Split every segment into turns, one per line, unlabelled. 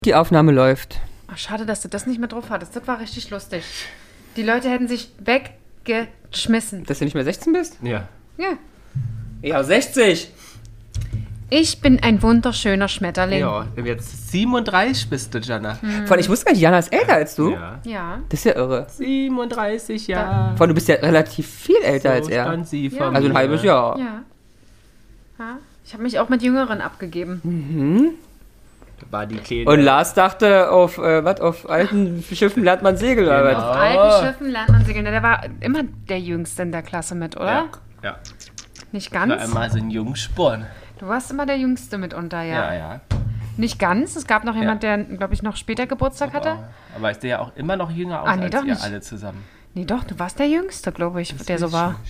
Die Aufnahme läuft.
Ach, schade, dass du das nicht mehr drauf hattest. Das war richtig lustig. Die Leute hätten sich weggeschmissen.
Dass du nicht mehr 16 bist?
Ja.
Ja.
Ja, 60.
Ich bin ein wunderschöner Schmetterling.
Ja, jetzt 37 bist du, Jana.
Vor allem, ich wusste gar nicht, Jana ist älter als du.
Ja.
Ja.
Das ist ja irre.
37 Jahre.
Vor allem, du bist ja relativ viel älter als er.
Stand sie
Ja.
vor
Also ein
mir.
halbes Jahr.
Ja. Ja. Ich habe mich auch mit Jüngeren abgegeben.
War die Kleine.
Und Lars dachte, auf alten Schiffen lernt man segeln. Oder was?
Auf alten Schiffen lernt man segeln. Der war immer der Jüngste in der Klasse mit, oder?
Ja.
Nicht
War
ganz?
immer so ein Jungsporn.
Du warst immer der Jüngste mitunter, ja.
Ja.
Nicht ganz. Es gab noch jemand, der, glaube ich, noch später Geburtstag hatte.
Aber ist der ja auch immer noch jünger aus
Ah, nee,
als
doch
ihr
nicht.
alle zusammen.
Nee, doch, du warst der Jüngste, glaube ich, der so war.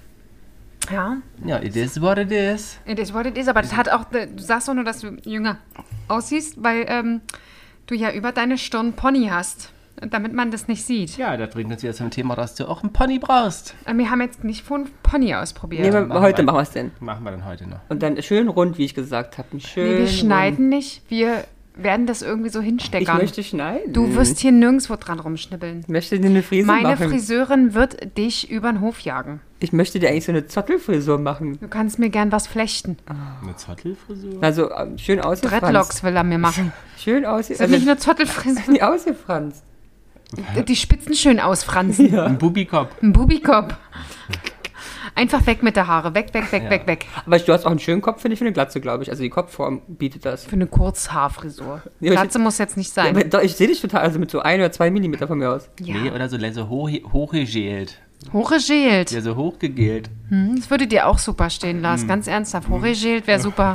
Ja.
Ja, it is what it is.
It is what it is, aber das hat auch, du sagst doch nur, dass du jünger aussiehst, weil du ja über deine Stirn Pony hast, damit man das nicht sieht.
Ja, das bringt uns wieder zum Thema, dass du auch einen Pony brauchst.
Wir haben jetzt nicht von Pony ausprobiert.
Nee, heute
wir.
machen wir es denn.
Machen wir dann heute noch.
Und dann schön rund, wie ich gesagt habe.
Wir schneiden nicht, wir werden das irgendwie so
Ich
hinsteckern.
möchte schneiden.
Du wirst hier nirgendwo dran rumschnibbeln.
Ich möchte dir eine Frise
Meine
machen.
Friseurin wird dich über den Hof jagen.
Ich möchte dir eigentlich so eine Zottelfrisur machen.
Du kannst mir gern was flechten.
Eine Zottelfrisur?
Also schön ausgefranst.
Dreadlocks will er mir machen.
Schön
Das ist nicht eine Zottelfrisur.
nie ausgefranst.
Die Spitzen schön ausfransen.
Ein Bubikopf.
Ein Bubikopf. Einfach weg mit der Haare. Weg.
Aber du hast auch einen schönen Kopf, finde ich, für eine Glatze, glaube ich. Also die Kopfform bietet das.
Für eine Kurzhaarfrisur.
Ja, aber
Glatze muss jetzt nicht
Ja,
sein.
aber doch, ich sehe dich total, also mit so 1 oder 2 Millimeter von mir aus.
Ja.
Nee, oder so hochgegelt.
Hochgegelt.
Ja, so hochgegelt.
Das würde dir auch super stehen, Lars. Ganz ernsthaft. Hochgegelt wäre super.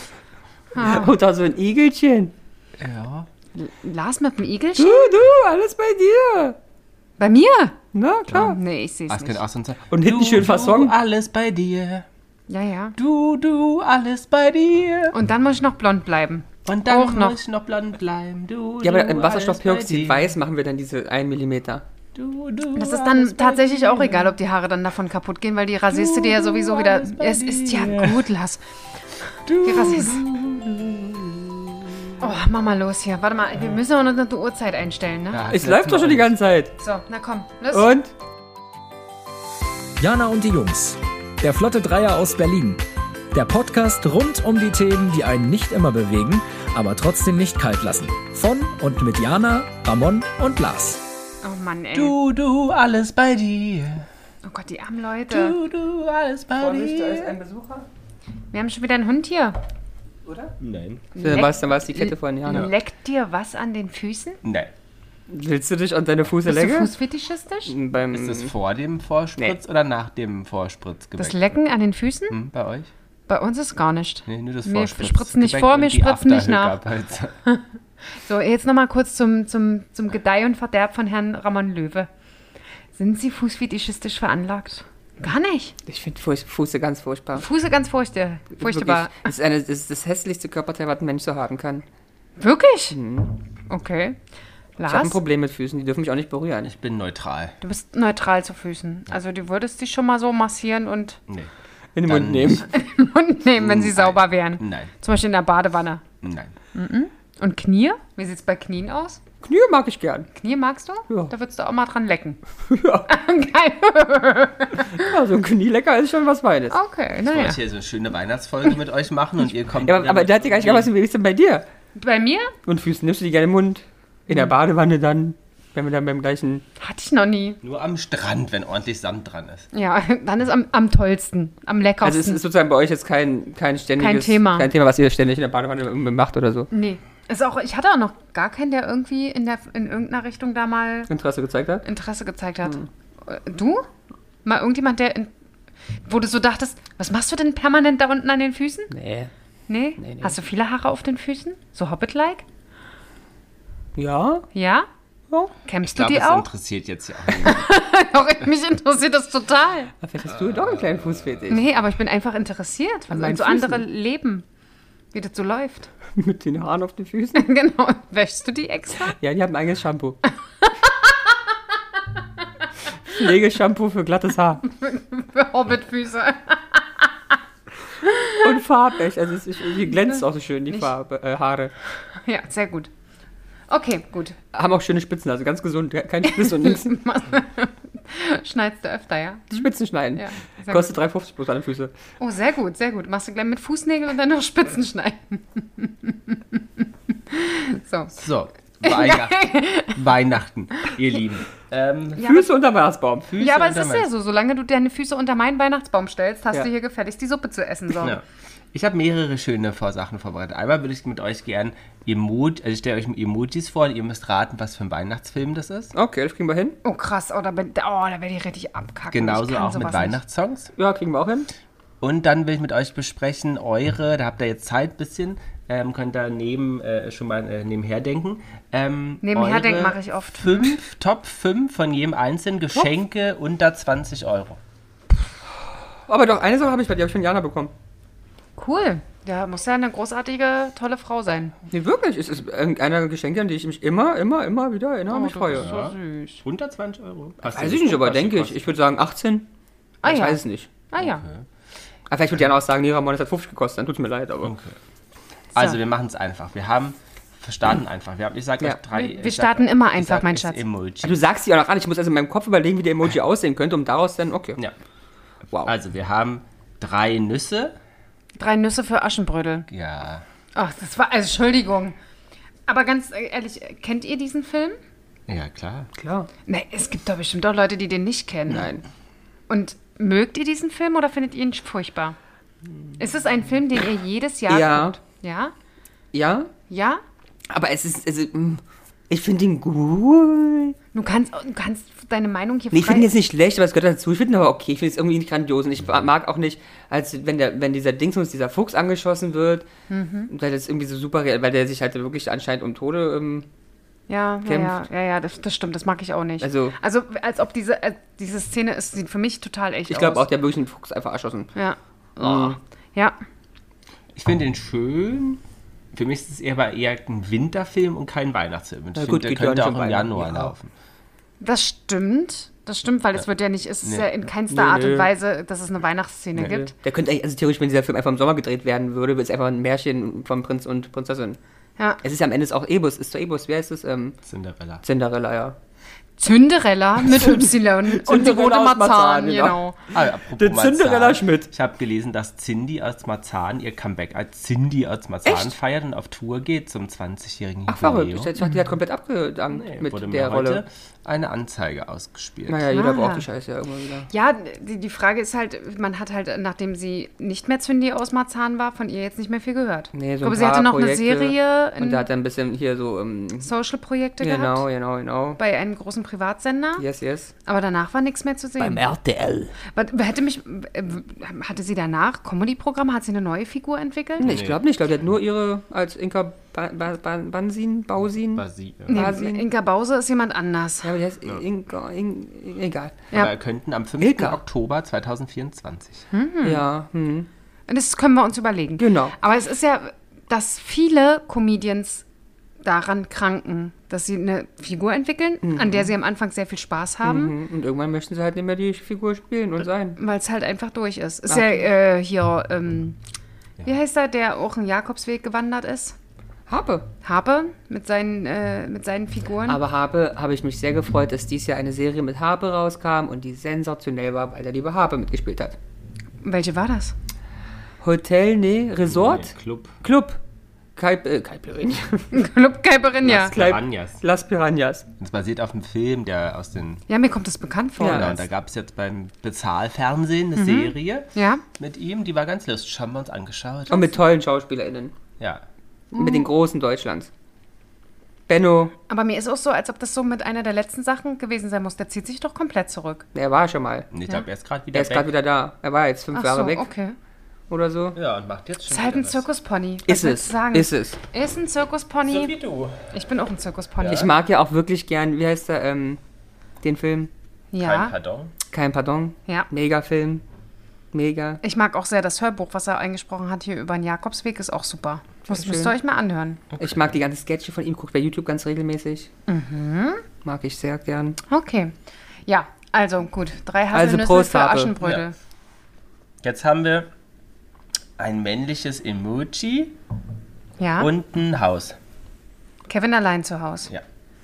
Oder so ein Igelchen.
Ja.
Lars mit dem Igelchen?
Du, alles bei dir.
Bei mir?
Na, klar.
Nee, ich sehe es
Was kann
nicht.
auch sonst sein?
Und hinten schön Fasson.
alles bei dir.
Ja.
Du, alles bei dir.
Und dann muss ich noch blond bleiben.
Und dann
Auch noch.
muss ich noch blond bleiben.
Ja, aber im
alles
Wasserstoffperoxid
bei dir.
weiß machen wir dann diese 1 Millimeter.
Du,
Das ist
alles
dann
bei
tatsächlich
dir.
auch egal, ob die Haare dann davon kaputt gehen, weil die rasierst du dir ja sowieso wieder.
alles bei
Es ist ja
dir.
gut, Lars. Die rasierst. Oh, mach mal los hier. Warte mal, wir müssen auch noch eine Uhrzeit einstellen, ne?
Ja,
Es läuft doch schon die ganze Zeit.
So, na komm, los.
Und?
Jana und die Jungs. Der Flotte Dreier aus Berlin. Der Podcast rund um die Themen, die einen nicht immer bewegen, aber trotzdem nicht kalt lassen. Von und mit Jana, Ramon und Lars.
Oh Mann, ey.
Du, alles bei dir.
Oh Gott, die armen Leute.
Du, alles bei dir.
Besucher.
Wir haben schon wieder einen Hund hier.
Oder?
Nein.
Dann war es die Kette von Jana.
Leckt dir was an den Füßen?
Nein.
Willst du dich an deine Fuße
Bist du
lecken?
fußfetischistisch?
Beim
Ist das vor dem Vorspritz oder nach dem Vorspritzgebäck?
Das Lecken an den Füßen?
Bei euch?
Bei uns ist gar nicht.
Nee, nur das
Wir
Vorspritz.
spritzen nicht vor, wir spritzen nicht nach. So, jetzt nochmal kurz zum Gedeih und Verderb von Herrn Ramon Löwe. Sind Sie fußfetischistisch veranlagt? Gar nicht.
Ich finde Fuße ganz furchtbar.
Fuße ganz furchtbar.
Wirklich. Das ist das hässlichste Körperteil, was ein Mensch so haben kann.
Wirklich? Okay.
Ich habe ein
Lars,
Problem mit Füßen, die dürfen mich auch nicht berühren.
Ich bin neutral.
du bist neutral zu Füßen. Also du würdest dich schon mal so massieren und
Nee.
In den
Dann-
Mund nehmen.
Mund nehmen, wenn sie sauber wären.
Nein.
Zum Beispiel in der Badewanne.
Nein.
Und Knie? Wie sieht es bei Knien aus?
Knie mag ich gern.
Knie magst du?
Ja.
Da würdest du auch mal dran lecken.
Ja.
Geil.
Ja, so ein Knielecker ist schon was Feines.
Okay,
Ich
naja.
wollte hier so eine schöne Weihnachtsfolge mit euch machen und ihr kommt...
Ja, aber der hat ja gar nicht gesagt, wie ist denn bei dir?
Bei mir?
Und Füßen nimmst du die gerne im Mund? In der Badewanne dann, wenn wir dann beim gleichen...
Hatte ich noch nie.
Nur am Strand, wenn ordentlich Sand dran ist.
Ja, dann ist am tollsten, am leckersten.
Also es ist sozusagen bei euch jetzt kein ständiges...
Kein Thema.
Was ihr ständig in der Badewanne macht oder so.
Nee. Ist auch, ich hatte auch noch gar keinen, der irgendwie in irgendeiner Richtung da mal
Interesse gezeigt hat?
Interesse gezeigt hat. Du? Mal irgendjemand, wo du so dachtest, was machst du denn permanent da unten an den Füßen?
Nee.
Nee?
Nee.
Hast du viele Haare auf den Füßen? So Hobbit-like?
Ja?
Ja?
Ja.
Kämmst
Ich
du
glaube,
die
das
auch?
interessiert jetzt ja auch niemand.
Doch, mich interessiert das total.
Aber vielleicht hast du doch einen kleinen Fußfetisch.
Nee, aber ich bin einfach interessiert,
An
was
meinen
so
Füßen?
andere leben. Wie das so läuft.
Mit den Haaren auf den Füßen.
Genau. Wäschst du die extra?
Ja, die haben ein eigenes Shampoo. Pflegeshampoo für glattes Haar.
Für Hobbitfüße.
Und farbig. Also die glänzt auch so schön, die
Nicht-
Farbe, Haare.
Ja, sehr gut. Okay, gut.
Haben auch schöne Spitzen, also ganz gesund. Kein Spiss und nichts.
Schneidest du öfter, ja?
Spitzen schneiden.
Ja,
Kostet 3,50 bloß an den Füße.
Oh, sehr gut, sehr gut. Machst du gleich mit Fußnägeln und dann noch Spitzen schneiden.
So, Weihnachten, ihr Lieben.
Füße unter Weihnachtsbaum.
Ja, aber es ist ja so, solange du deine Füße unter meinen Weihnachtsbaum stellst, hast du hier gefälligst die Suppe zu essen. So.
Ja. Ich habe mehrere schöne Sachen vorbereitet. Einmal würde ich mit euch gern ich stelle euch Emojis vor und ihr müsst raten, was für ein Weihnachtsfilm das ist.
Okay, das kriegen wir hin.
Oh, krass. Da werde ich richtig abkacken.
Genauso auch mit Weihnachtssongs.
Ja, kriegen wir auch hin.
Und dann will ich mit euch besprechen, da habt ihr jetzt Zeit ein bisschen, könnt ihr nebenher denken.
Nebenher denken mache ich oft.
Top 5 von jedem Einzelnen, Geschenke unter 20 Euro.
Aber doch, eine Sache habe ich von Jana bekommen.
Cool. Ja, muss ja eine großartige, tolle Frau sein.
Nee, wirklich. Es ist einer der Geschenke, an die ich mich immer wieder erinnere und mich freue.
Das ist so süß.
Unter 20 Euro?
Weiß ich nicht, aber denke ich. Ich würde sagen 18. Ich weiß es nicht.
Ah ja.
Okay.
Aber vielleicht würde Jana auch sagen, nee, Ramon, das hat 50 gekostet. Dann tut es mir leid, aber...
Okay. Also, wir machen es einfach. Wir starten einfach. Ich sage euch 3...
Wir starten immer einfach, mein Schatz.
Emoji.
Du sagst die auch noch an. Ich muss also in meinem Kopf überlegen, wie der Emoji aussehen könnte, um daraus dann... Okay.
Ja.
Wow.
Also, wir haben 3 Nüsse.
3 Nüsse für Aschenbrödel.
Ja.
Ach, das war... Also, Entschuldigung. Aber ganz ehrlich, kennt ihr diesen Film?
Ja, klar.
Klar.
Nee, es gibt doch bestimmt auch Leute, die den nicht kennen.
Nein.
Und mögt ihr diesen Film oder findet ihr ihn furchtbar? Ist es ein Film, den ihr jedes Jahr guckt? Ja.
Ja?
Ja?
Aber ich finde ihn gut.
Du kannst deine Meinung hier
Nee, ich finde ihn jetzt nicht schlecht, aber es gehört dazu. Ich finde ihn aber okay. Ich finde es irgendwie nicht grandios. Und ich mag auch nicht, als wenn dieser Fuchs angeschossen wird, weil das irgendwie so super, weil der sich halt wirklich anscheinend um Tode kämpft.
Ja, das stimmt, das mag ich auch nicht.
Also
als ob diese Szene ist, sieht für mich total echt aus.
Ich glaube auch, der hat wirklich einen Fuchs einfach erschossen.
Ja. Oh. Ja.
Ich finde ihn schön. Für mich ist es eher ein Winterfilm und kein Weihnachtsfilm. Ich finde, der könnte auch im Januar laufen.
Das stimmt, weil es wird ja nicht, es ist ja in keinster Art und Weise, dass es eine Weihnachtsszene gibt.
Der könnte eigentlich, also theoretisch, wenn dieser Film einfach im Sommer gedreht werden würde, wäre es einfach ein Märchen vom Prinz und Prinzessin. Ja. Es ist ja am Ende auch Ebus. Wie heißt es? Cinderella, ja.
Cinderella mit Y und die rote Marzahn, genau.
Der Cinderella Schmidt.
Ich habe gelesen, dass Cindy aus Marzahn ihr Comeback als Cindy aus Marzahn feiert und auf Tour geht zum 20-jährigen Jubiläum.
Ach, verrückt. Ich dachte, die hat komplett abgedankt mit
wurde
der
mir heute
Rolle.
Eine Anzeige ausgespielt.
Naja, jeder braucht die Scheiße ja immer wieder.
Ja, die Frage ist halt, man hat halt, nachdem sie nicht mehr Cindy aus Marzahn war, von ihr jetzt nicht mehr viel gehört.
Nee, so
aber sie hatte noch
Projekte,
eine Serie.
Und da hat er ein bisschen hier so...
Social-Projekte gehabt.
Genau.
Bei einem großen Privatsender.
Yes.
Aber danach war nichts mehr zu sehen.
Beim RTL.
Hatte sie danach Comedy-Programme? Hat sie eine neue Figur entwickelt?
Nee, ich glaube nicht. Ich glaube, die hat nur ihre als Inka Bausin.
Inka Bause ist jemand anders.
Ja, aber die heißt Inka, egal.
Ja. Wir könnten am 5. Oktober 2024.
Ja.
Das können wir uns überlegen.
Genau.
Aber es ist ja, dass viele Comedians daran kranken, dass sie eine Figur entwickeln, an der sie am Anfang sehr viel Spaß haben.
Und irgendwann möchten sie halt nicht mehr die Figur spielen und sein.
Weil es halt einfach durch ist. Ist ja hier, wie heißt der auch einen Jakobsweg gewandert ist? Harpe mit seinen Figuren.
Aber Harpe habe ich mich sehr gefreut, dass dieses Jahr eine Serie mit Harpe rauskam und die sensationell war, weil der liebe Harpe mitgespielt hat.
Welche war das?
Resort? Club. Caipirinha.
Club Caipirinha.
Las Piranhas.
Das basiert auf einem Film, der aus den...
Ja, mir kommt das bekannt vor.
Ja, und da gab es jetzt beim Bezahlfernsehen eine Serie mit ihm, die war ganz lustig, haben wir uns angeschaut.
Und mit tollen SchauspielerInnen.
Ja.
Mit den Großen Deutschlands. Benno.
Aber mir ist auch so, als ob das so mit einer der letzten Sachen gewesen sein muss. Der zieht sich doch komplett zurück.
Er war schon mal.
Ich glaube, er ist gerade wieder
da. Er war jetzt 5 Jahre weg.
Okay.
Oder so.
Ja, und macht jetzt schon
ist halt ein Zirkuspony.
Ist es.
Ist ein Zirkuspony.
So wie du.
Ich bin auch ein Zirkuspony.
Ja. Ich mag ja auch wirklich gern, wie heißt der, den Film?
Ja.
Kein Pardon.
Ja.
Mega-Film. Mega.
Ich mag auch sehr das Hörbuch, was er eingesprochen hat hier über den Jakobsweg, ist auch super. Das müsst ihr euch mal anhören.
Okay. Ich mag die ganzen Sketche von ihm, guckt bei YouTube ganz regelmäßig. Mag ich sehr gern.
Okay. Ja, also gut. 3 Haselnüsse für Aschenbrödel.
Ja. Jetzt haben wir ein männliches Emoji und ein Haus.
Kevin allein zu Hause.
Ja.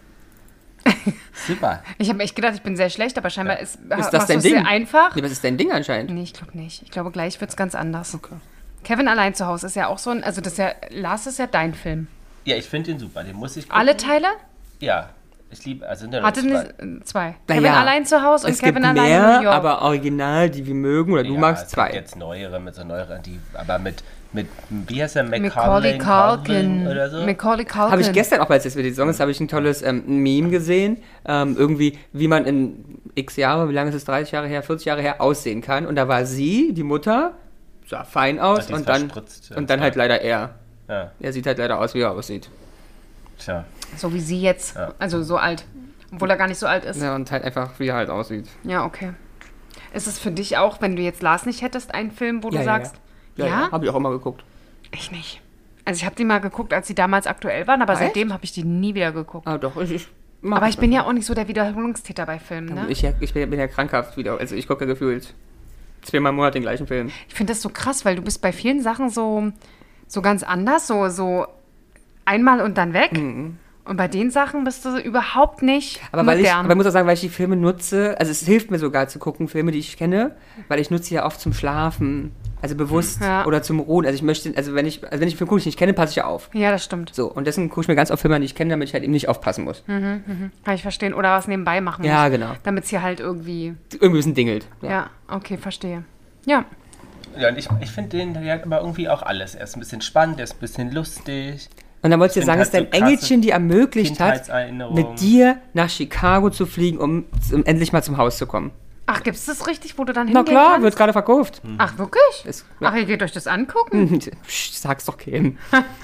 Super.
Ich habe echt gedacht, ich bin sehr schlecht, aber scheinbar ist
das dein Ding?
Sehr einfach.
Nee, was ist dein Ding anscheinend?
Nee, ich glaube nicht. Ich glaube, gleich wird es ganz anders.
Okay.
Kevin allein zu Hause ist ja auch so ein, also das ist ja, Lars ist ja dein Film.
Ja, ich finde den super. Den muss ich gucken.
Alle Teile?
Ja. Ich liebe, also sind ja
Hatte
noch
zwei.
Na
Kevin
ja,
allein zu Hause und
es
Kevin
gibt
allein
mehr,
in New York.
aber original, die wir mögen oder du magst
es
zwei.
gibt jetzt neuere, mit so neueren, die, aber mit wie heißt der,
Macaulay Culkin
oder so?
Macaulay Culkin.
Habe ich gestern auch, als jetzt wieder die Song ist, habe ich ein tolles Meme gesehen, irgendwie, wie man in x Jahre, wie lange ist es, 30 Jahre her, 40 Jahre her, aussehen kann. Und da war sie, die Mutter, sah fein aus
die ist
und dann
verspritzt,
halt leider er.
Ja.
Er sieht halt leider aus, wie er aussieht.
Tja.
So wie sie jetzt,
Ja.
also so alt. Obwohl er gar nicht so alt ist.
Ja, und halt einfach, wie er halt aussieht.
Ja, okay. Ist es für dich auch, wenn du jetzt Lars nicht hättest, ein Film, wo du sagst, ja?
Habe ich auch immer geguckt.
Ich nicht. Also ich habe die mal geguckt, als sie damals aktuell waren, aber
Echt?
seitdem habe ich die nie wieder geguckt.
Ah, doch, ich
Aber ich bin ja auch nicht so der Wiederholungstäter bei Filmen, ne?
Ich bin ja krankhaft wieder. Also ich gucke ja gefühlt 2-mal im Monat den gleichen Film.
Ich finde das so krass, weil du bist bei vielen Sachen so ganz anders, so einmal und dann weg. Und bei den Sachen bist du überhaupt nicht
Aber ich
modern.
muss auch sagen, weil ich die Filme nutze, also es hilft mir sogar zu gucken, Filme, die ich kenne, weil ich nutze sie ja oft zum Schlafen, also bewusst oder zum Ruhen. Also ich möchte, wenn ich einen Film gucke, den ich nicht kenne, passe ich ja auf.
Ja, das stimmt.
So, und deswegen gucke ich mir ganz oft Filme, die ich kenne, damit ich halt eben nicht aufpassen muss.
Kann ich verstehen. Oder was nebenbei machen
Ja,
muss.
genau.
Damit es hier halt irgendwie...
Irgendwie ein bisschen dingelt.
Ja, okay, verstehe. Ja.
Ja, und ich finde den, der hat aber irgendwie auch alles. Er ist ein bisschen spannend, er ist ein bisschen lustig.
Und dann wollte ich dir sagen,
Ich
es
find
ist
halt
dein
so
Engelchen, die ermöglicht hat,
Kindheitserinnerungen.
mit dir nach Chicago zu fliegen, um endlich mal zum Haus zu kommen.
Ach, gibt's das richtig, wo du dann
Na
hingehen
klar,
kannst?
wird gerade verkauft.
Ach, wirklich?
Ist, ja.
Ach, ihr geht euch das angucken?
Psst, sag's doch keinem.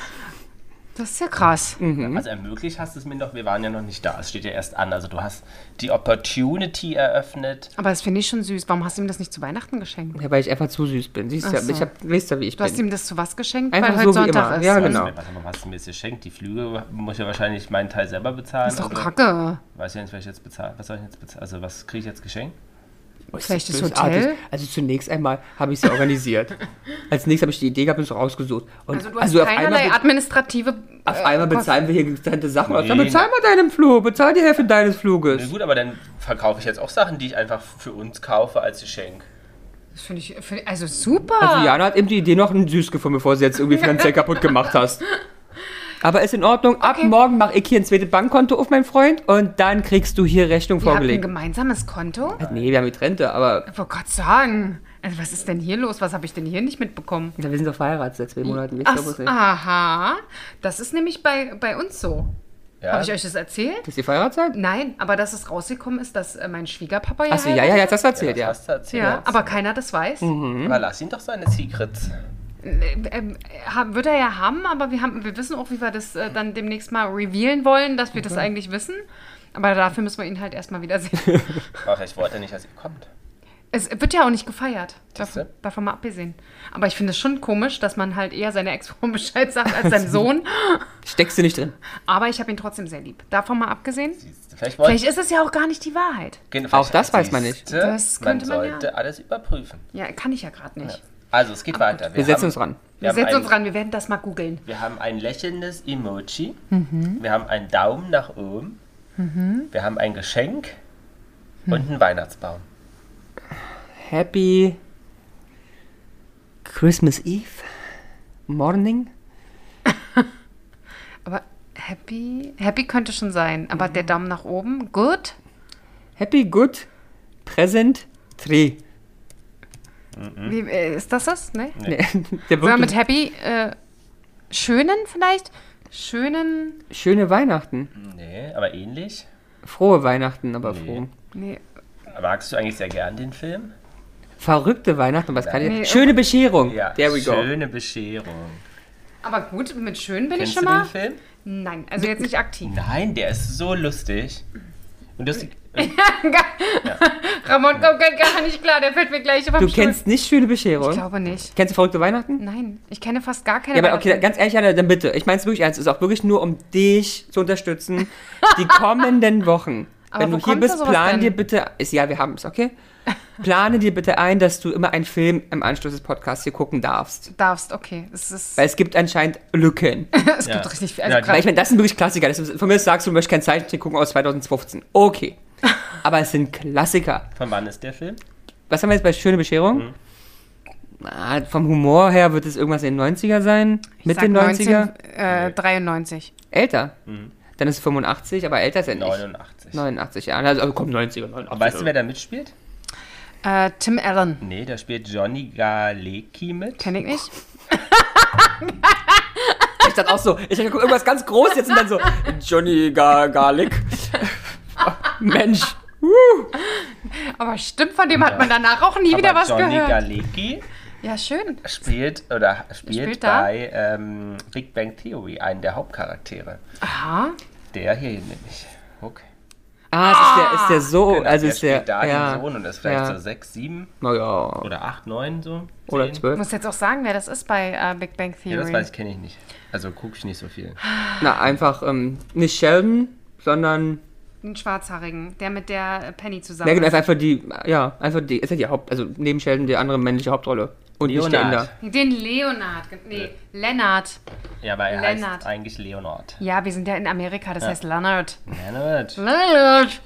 Das ist ja krass.
Also ermöglicht hast du es mir doch, wir waren ja noch nicht da. Es steht ja erst an. Also du hast die Opportunity eröffnet.
Aber das finde ich schon süß. Warum hast du ihm das nicht zu Weihnachten geschenkt?
Ja, weil ich einfach zu süß bin. Siehst
Ach
ja,
so.
weißt ja, wie ich
Du hast
bin.
ihm das zu was geschenkt?
Einfach
weil
so
heute
wie
Sonntag
immer.
ist.
Ja,
Also,
genau.
Warte mal, was hast du mir jetzt geschenkt? Die Flüge muss ja wahrscheinlich meinen Teil selber bezahlen.
Das ist doch
oder?
kacke.
Weiß ja nicht, was ich jetzt bezahle. Was soll ich jetzt bezahlen? Also was kriege ich jetzt geschenkt?
Vielleicht das
Bösartig.
Hotel?
Also zunächst einmal habe ich es ja organisiert. Als nächstes habe ich die Idee gehabt und es rausgesucht. Und
Also du hast
auf
keinerlei
einmal,
administrative...
auf einmal
Kosten.
bezahlen wir hier getrennte Sachen.
Nee.
Dann bezahl mal deinen Flug, bezahl die Hälfte deines
Na
Fluges.
gut, aber dann verkaufe ich jetzt auch Sachen, die ich einfach für uns kaufe als Geschenk.
Das finde ich... Also super.
Also Jana hat eben die Idee noch ein süß gefunden, bevor sie jetzt irgendwie finanziell kaputt gemacht hast. Aber ist in Ordnung. Ab
Okay.
morgen mache ich hier ein zweites Bankkonto auf, mein Freund. Und dann kriegst du hier Rechnung
Ihr habt ein
vorgelegt.
gemeinsames Konto?
Nee, wir haben getrennte, aber
Ich wollte gerade sagen. Also was ist denn hier los? Was habe ich denn hier nicht mitbekommen?
ja, wir sind doch verheiratet seit 2 Monaten.
Ach,
Wisst ihr, nicht?
aha. Das ist nämlich bei uns so.
Ja?
Habe ich euch das erzählt?
Dass ihr verheiratet seid?
Nein, aber dass es rausgekommen ist, dass mein Schwiegerpapa
Achso, ja,
heiratet.
jetzt hast du erzählt, ja.
Das hast du erzählt.
Ja, aber keiner das weiß.
Aber lass ihn doch seine Secrets.
Wird er ja haben, aber wir wissen auch, wie wir das dann demnächst mal revealen wollen, dass wir das eigentlich wissen. Aber dafür müssen wir ihn halt erstmal wiedersehen.
Aber vielleicht wollte er nicht, dass ihr kommt.
Es wird ja auch nicht gefeiert.
Siehste?
Davon mal abgesehen. Aber ich finde es schon komisch, dass man halt eher seiner Ex-Frau Bescheid sagt als seinem Sohn.
Steckst du nicht drin?
Aber ich habe ihn trotzdem sehr lieb. Davon mal abgesehen.
Vielleicht
Vielleicht ist es ja auch gar nicht die Wahrheit.
Auch das weiß man nicht.
Das könnte man
sollte alles überprüfen.
Ja, kann ich ja gerade nicht.
Also, es geht weiter.
Wir setzen uns ran.
Wir setzen uns ran, wir werden das mal googeln.
Wir haben ein lächelndes Emoji. Wir haben einen Daumen nach oben. Wir haben ein Geschenk und einen Weihnachtsbaum.
Happy Christmas Eve Morning.
Aber happy könnte schon sein. Aber der Daumen nach oben, good.
Happy Good Present Tree.
Wie, ist das? Ne?
Nee, der
Sollen wir
wirklich
mit happy schönen vielleicht? Schönen.
schöne Weihnachten.
Nee, aber ähnlich.
Frohe Weihnachten, aber
Nee.
froh.
Nee.
Magst du eigentlich sehr gern den Film?
Verrückte Weihnachten, was kann ich?
Nee,
Schöne Bescherung.
Ja,
There we go.
schöne Bescherung.
Aber gut, mit schön bin
Kennst
ich schon
du
mal.
den Film?
Nein, also jetzt nicht aktiv.
Nein, der ist so lustig. Und das,
Ramon kommt gar nicht klar, der fällt mir gleich auf den
Du
Stuhl.
kennst nicht schöne Bescherung?
Ich glaube nicht.
Kennst du Verrückte Weihnachten?
Nein, ich kenne fast gar keine.
Ja, aber okay,
Weihnachten.
ganz ehrlich, Anna, dann bitte. Ich meine es wirklich ernst. Es ist auch wirklich nur, um dich zu unterstützen. Die kommenden Wochen.
Aber
wenn du hier bist, plan dir bitte, wir haben es, okay? Plane dir bitte ein, dass du immer einen Film im Anschluss des Podcasts hier gucken darfst.
Okay.
Weil es gibt anscheinend Lücken.
Es gibt richtig viel.
Weil ich meine, das sind wirklich Klassiker. Von mir sagst du möchtest kein Zeichentrick gucken aus 2015. Okay. Aber es sind Klassiker.
Von wann ist der Film?
Was haben wir jetzt bei Schöne Bescherung? Vom Humor her wird es irgendwas in den 90er sein. Mit den 90er?
93.
Älter. Dann ist es 85, aber älter ist er nicht. 89, ja. Also kommt 90er, 89.
Aber weißt du, wer da mitspielt?
Tim Allen.
Nee, da spielt Johnny Galecki mit.
Kenn ich nicht.
Ich dachte auch so, ich gucke irgendwas ganz Großes jetzt und dann so, Johnny Garlic. Mensch.
Aber stimmt, von dem hat man danach auch nie wieder was
Johnny
gehört.
Johnny Galecki
Ja, schön.
spielt bei Big Bang Theory einen der Hauptcharaktere.
Aha.
Der hier nämlich. Okay.
Ist der so,
Genau,
also
der
ist der,
spielt da den Sohn und ist vielleicht so 6, 7
naja,
oder 8, 9 so. 10.
oder
Ich
12.
muss jetzt auch sagen, wer das ist bei Big Bang Theory.
Ja, das kenne ich nicht. Also gucke ich nicht so viel.
Na, einfach nicht Sheldon, sondern
Einen Schwarzhaarigen, der mit der Penny zusammen
genau,
ist.
einfach die, ist ja die also neben Sheldon die andere männliche Hauptrolle. Und nicht der Inder.
Den Leonard. Nee, Lennart.
Ja, aber er
Leonard.
heißt eigentlich Leonard.
Ja, wir sind ja in Amerika, das heißt Leonard.
Leonard.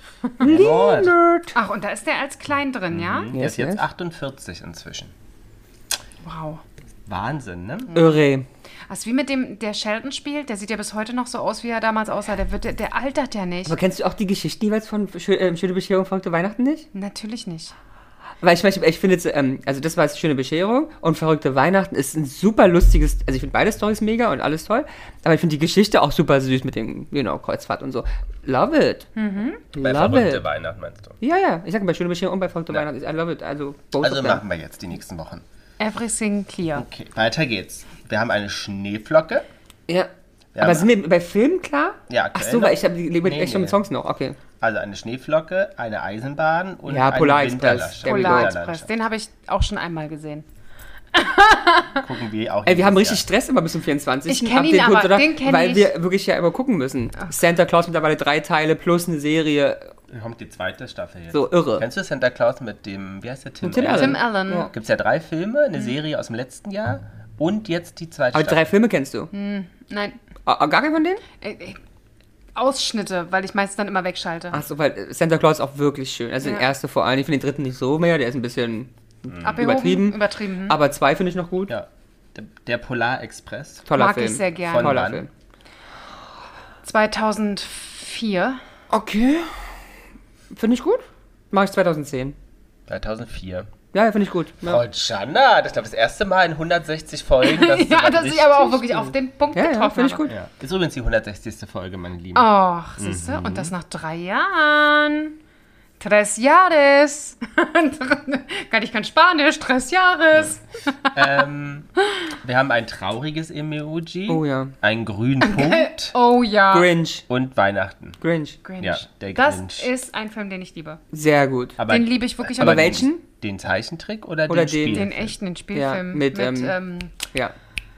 Ach, und da ist der als klein drin, ja?
Der ist jetzt 48 inzwischen.
Wow.
Wahnsinn, ne?
Irre.
Also wie mit dem, der Sheldon spielt, der sieht ja bis heute noch so aus, wie er damals aussah. Der altert ja nicht.
Aber kennst du auch die Geschichten jeweils von Schöne Bescherung, verrückte Weihnachten nicht?
Natürlich nicht.
Weil ich finde jetzt, also das war jetzt Schöne Bescherung und verrückte Weihnachten ist ein super lustiges, also ich finde beide Storys mega und alles toll, aber ich finde die Geschichte auch super süß mit dem, Kreuzfahrt und so. Love it.
Bei verrückte Weihnachten meinst du?
Ja, ich sage bei Schöne Bescherung und bei verrückte Weihnachten, I love it. Also
machen wir jetzt die nächsten Wochen.
Everything clear.
Okay, weiter geht's. Wir haben eine Schneeflocke.
Ja. Aber sind wir bei Filmen klar?
Ja,
Ach
aktuell
so, weil
noch.
ich habe echt schon mit Songs noch, okay.
Also eine Schneeflocke, eine Eisenbahn und
Ja,
eine
Polarexpress.
Winterlandschaft.
Polarexpress, den habe ich auch schon einmal gesehen.
Gucken wir auch.
Wir haben richtig Stress immer bis zum 24.
Ich kenne ihn, aber den kenne ich.
Weil wir wirklich ja immer gucken müssen. Santa Claus mittlerweile 3 Teile plus eine Serie.
Da kommt die zweite Staffel jetzt.
So irre.
Kennst du Santa Claus mit dem, wie heißt der, Tim
Allen?
Tim Allen.
Ja.
Gibt es ja 3 Filme, eine Serie aus dem letzten Jahr und jetzt die zweite
Aber die 3 Filme kennst du?
Nein,
Gar keinen von denen?
Ausschnitte, weil ich meistens dann immer wegschalte.
Achso, weil Santa Claus ist auch wirklich schön. Also den ersten vor allem. Ich finde den dritten nicht so mehr, der ist ein bisschen
Abgehoben,
übertrieben. Aber 2 finde ich noch gut.
Ja. Der Polarexpress.
Toller
Mag
Film.
ich sehr gerne.
Von
Toller
wann?
Film.
2004.
Okay. Finde ich gut. Mache ich 2010.
2004.
Ja, finde ich gut. Ja.
Frau Gianna, das ist das erste Mal in 160 Folgen.
Ja, dass ich aber auch wirklich auf den Punkt getroffen
finde ich
habe.
gut.
Ja. Ist übrigens die 160. Folge, meine Lieben.
Ach, siehst du? Und das nach 3 Jahren. 3 Jahres. Ich kann Spanisch. 3 Jahres.
Wir haben ein trauriges Emoji.
Oh ja.
Einen grünen Punkt.
Oh ja.
Grinch.
Und Weihnachten.
Grinch.
Grinch.
Ja, der
Das
Grinch.
ist ein Film, den ich liebe.
Sehr gut.
Aber,
Den liebe ich wirklich.
aber
am
welchen?
Den Zeichentrick oder
Oder
den Spielfilm?
Den echten, den Spielfilm.
Ja, mit, Ja.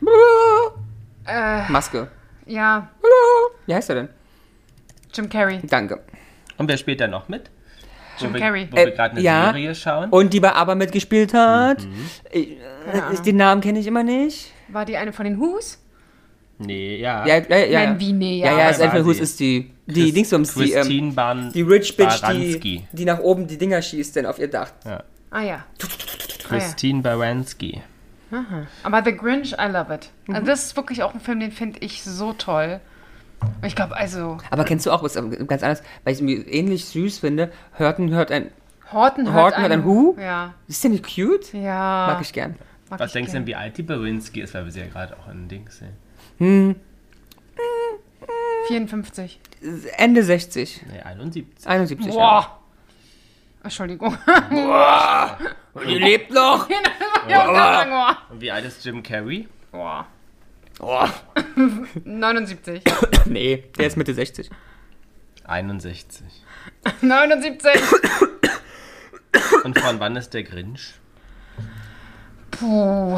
Maske.
Ja,
Wie heißt er denn?
Jim Carrey.
Danke.
Und wer spielt da noch mit?
Jim Carrey.
Wo wir gerade eine
ja.
Serie schauen.
Und die bei Aber mitgespielt hat. Den Namen kenne ich immer nicht.
War die eine von den Who's?
Nee, ja.
Ja.
Nein, wie nee,
Ja, ist einfach
war
Who's
sie.
ist die Dingsbums,
Christine
die Rich Bitch,
Baranski.
die nach oben die Dinger schießt denn auf ihr Dach.
Ah ja.
Christine Baranski.
Aber The Grinch, I love it. Also das ist wirklich auch ein Film, den finde ich so toll. Ich glaube, also...
Aber kennst du auch was ganz anderes, weil ich es mir ähnlich süß finde? Horton hört ein Who?
Ja.
Ist der nicht cute?
Ja.
Mag ich gern.
Was denkst du denn, wie alt die Baranski ist, weil wir sie ja gerade auch in Dings sehen?
54.
Ende 60.
Nee, 71.
71
Boah. Entschuldigung.
Und die lebt noch.
Und wie alt ist Jim Carrey?
Boah.
Oh.
79.
Nee, der ist Mitte 60.
61.
79.
Und von wann ist der Grinch?
Puh.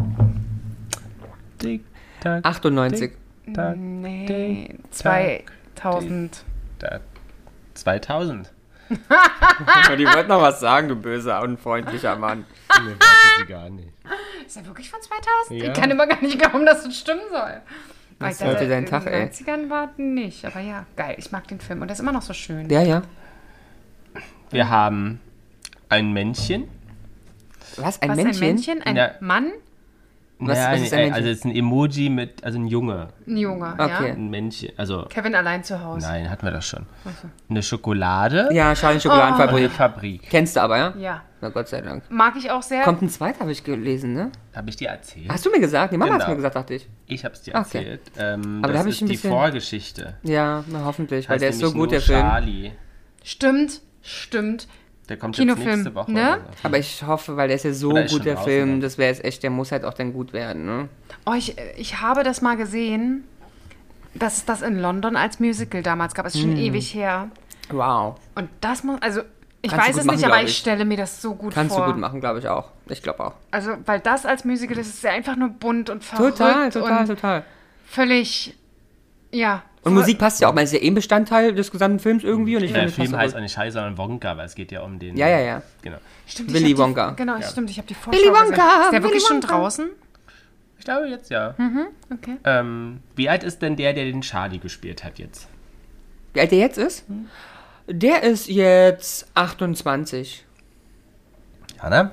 Tick, tack,
98.
tack,
Nee. 2000.
2000.
Die wollten noch was sagen, du böser, unfreundlicher Mann.
Nee, wollte sie gar nicht.
Ist er wirklich von 2000?
Ja.
Ich kann immer gar nicht glauben, dass das stimmen soll.
Das sollte dein Tag, ey.
In den 90ern war nicht, aber ja, geil. Ich mag den Film und der ist immer noch so schön.
Ja.
Wir haben ein Männchen.
Was, ein
Was,
Männchen?
ein Männchen? Ein
Ja.
Mann?
Was ist ein Männchen?
Also es ist ein Emoji mit, also ein Junge,
Ein Junge,
Okay.
ja.
ein Männchen, also
Kevin allein zu Hause.
nein, hatten wir das schon. Eine Schokolade
Ja, Charlie
und
Schokoladenfabrik.
eine Fabrik.
Kennst du aber, ja?
Ja.
Na Gott sei Dank.
Mag ich auch sehr.
Kommt ein zweiter, habe ich gelesen, ne?
Habe ich dir erzählt?
Hast du mir gesagt? Die Mama hat
Genau.
mir gesagt, dachte ich.
Ich habe es dir
Okay.
erzählt.
Aber da
das
hab ich
ist
ein
die
bisschen-
Vorgeschichte.
Ja, na hoffentlich, weil
Heißt
der ist so
nämlich
gut, der
nur
Film.
Charlie.
Stimmt.
Der kommt
Kinofilm,
jetzt nächste Woche.
ne?
oder so.
Aber ich hoffe, weil der ist ja so
Oder ist
gut,
schon
der
draußen,
Film,
ne?
das wäre jetzt echt, der muss halt auch dann gut werden, ne?
Oh, ich habe das mal gesehen, dass es das in London als Musical damals gab. Es ist schon ewig her.
Wow.
Und das muss, also ich
Kannst du
weiß
gut
es
machen,
nicht, aber
glaub
ich
ich.
stelle mir das so gut
Kannst
vor.
du gut machen, glaube ich auch. Ich glaube auch.
Also, weil das als Musical ist, ist ja einfach nur bunt und verrückt und
Total.
völlig, ja.
Und Musik passt ja auch, man ist ja eh ein Bestandteil des gesamten Films irgendwie und ich
Der
finde, das
Film
passt
heißt
auch
auch nicht Scheiße, sondern Wonka, weil es geht ja um den...
Ja.
Genau.
Stimmt,
Willy
ich hab die-
Wonka.
Genau,
Ja.
stimmt, ich habe die Vorschau
Willy Wonka,
gesehen. Ist der
Willy
wirklich schon
Wonka.
draußen?
Ich glaube jetzt ja.
Okay.
Wie alt ist denn der den Charlie gespielt hat jetzt?
Wie alt der jetzt ist? Der ist jetzt 28.
Jana?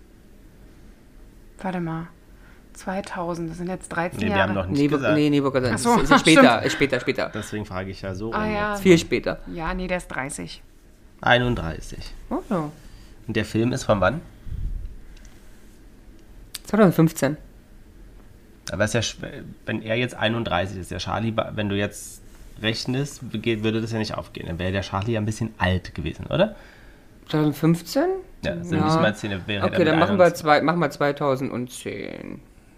Warte mal. 2000, das sind jetzt 13
Nee, wir
Jahre.
haben noch nicht gesagt.
Nee, wollte
Ach
gerade
so,
sagen. Ist später.
Deswegen frage ich ja so rum
Ah ja.
jetzt.
Viel später.
Ja, nee, der ist 30.
31.
Oh, ja.
Und der Film ist von wann?
2015.
Aber ist ja, wenn er jetzt 31 ist, der Charlie, wenn du jetzt rechnest, würde das ja nicht aufgehen. Dann wäre der Charlie ja ein bisschen alt gewesen, oder?
2015?
Ja, also müssen wir jetzt wäre
Okay, dann machen wir 2010.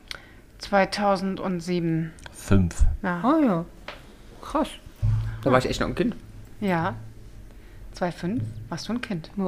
2007.
5.
Ja.
Ah ja. Krass. Da war ich echt noch ein Kind.
Ja. 2005 warst du ein Kind.
Ja.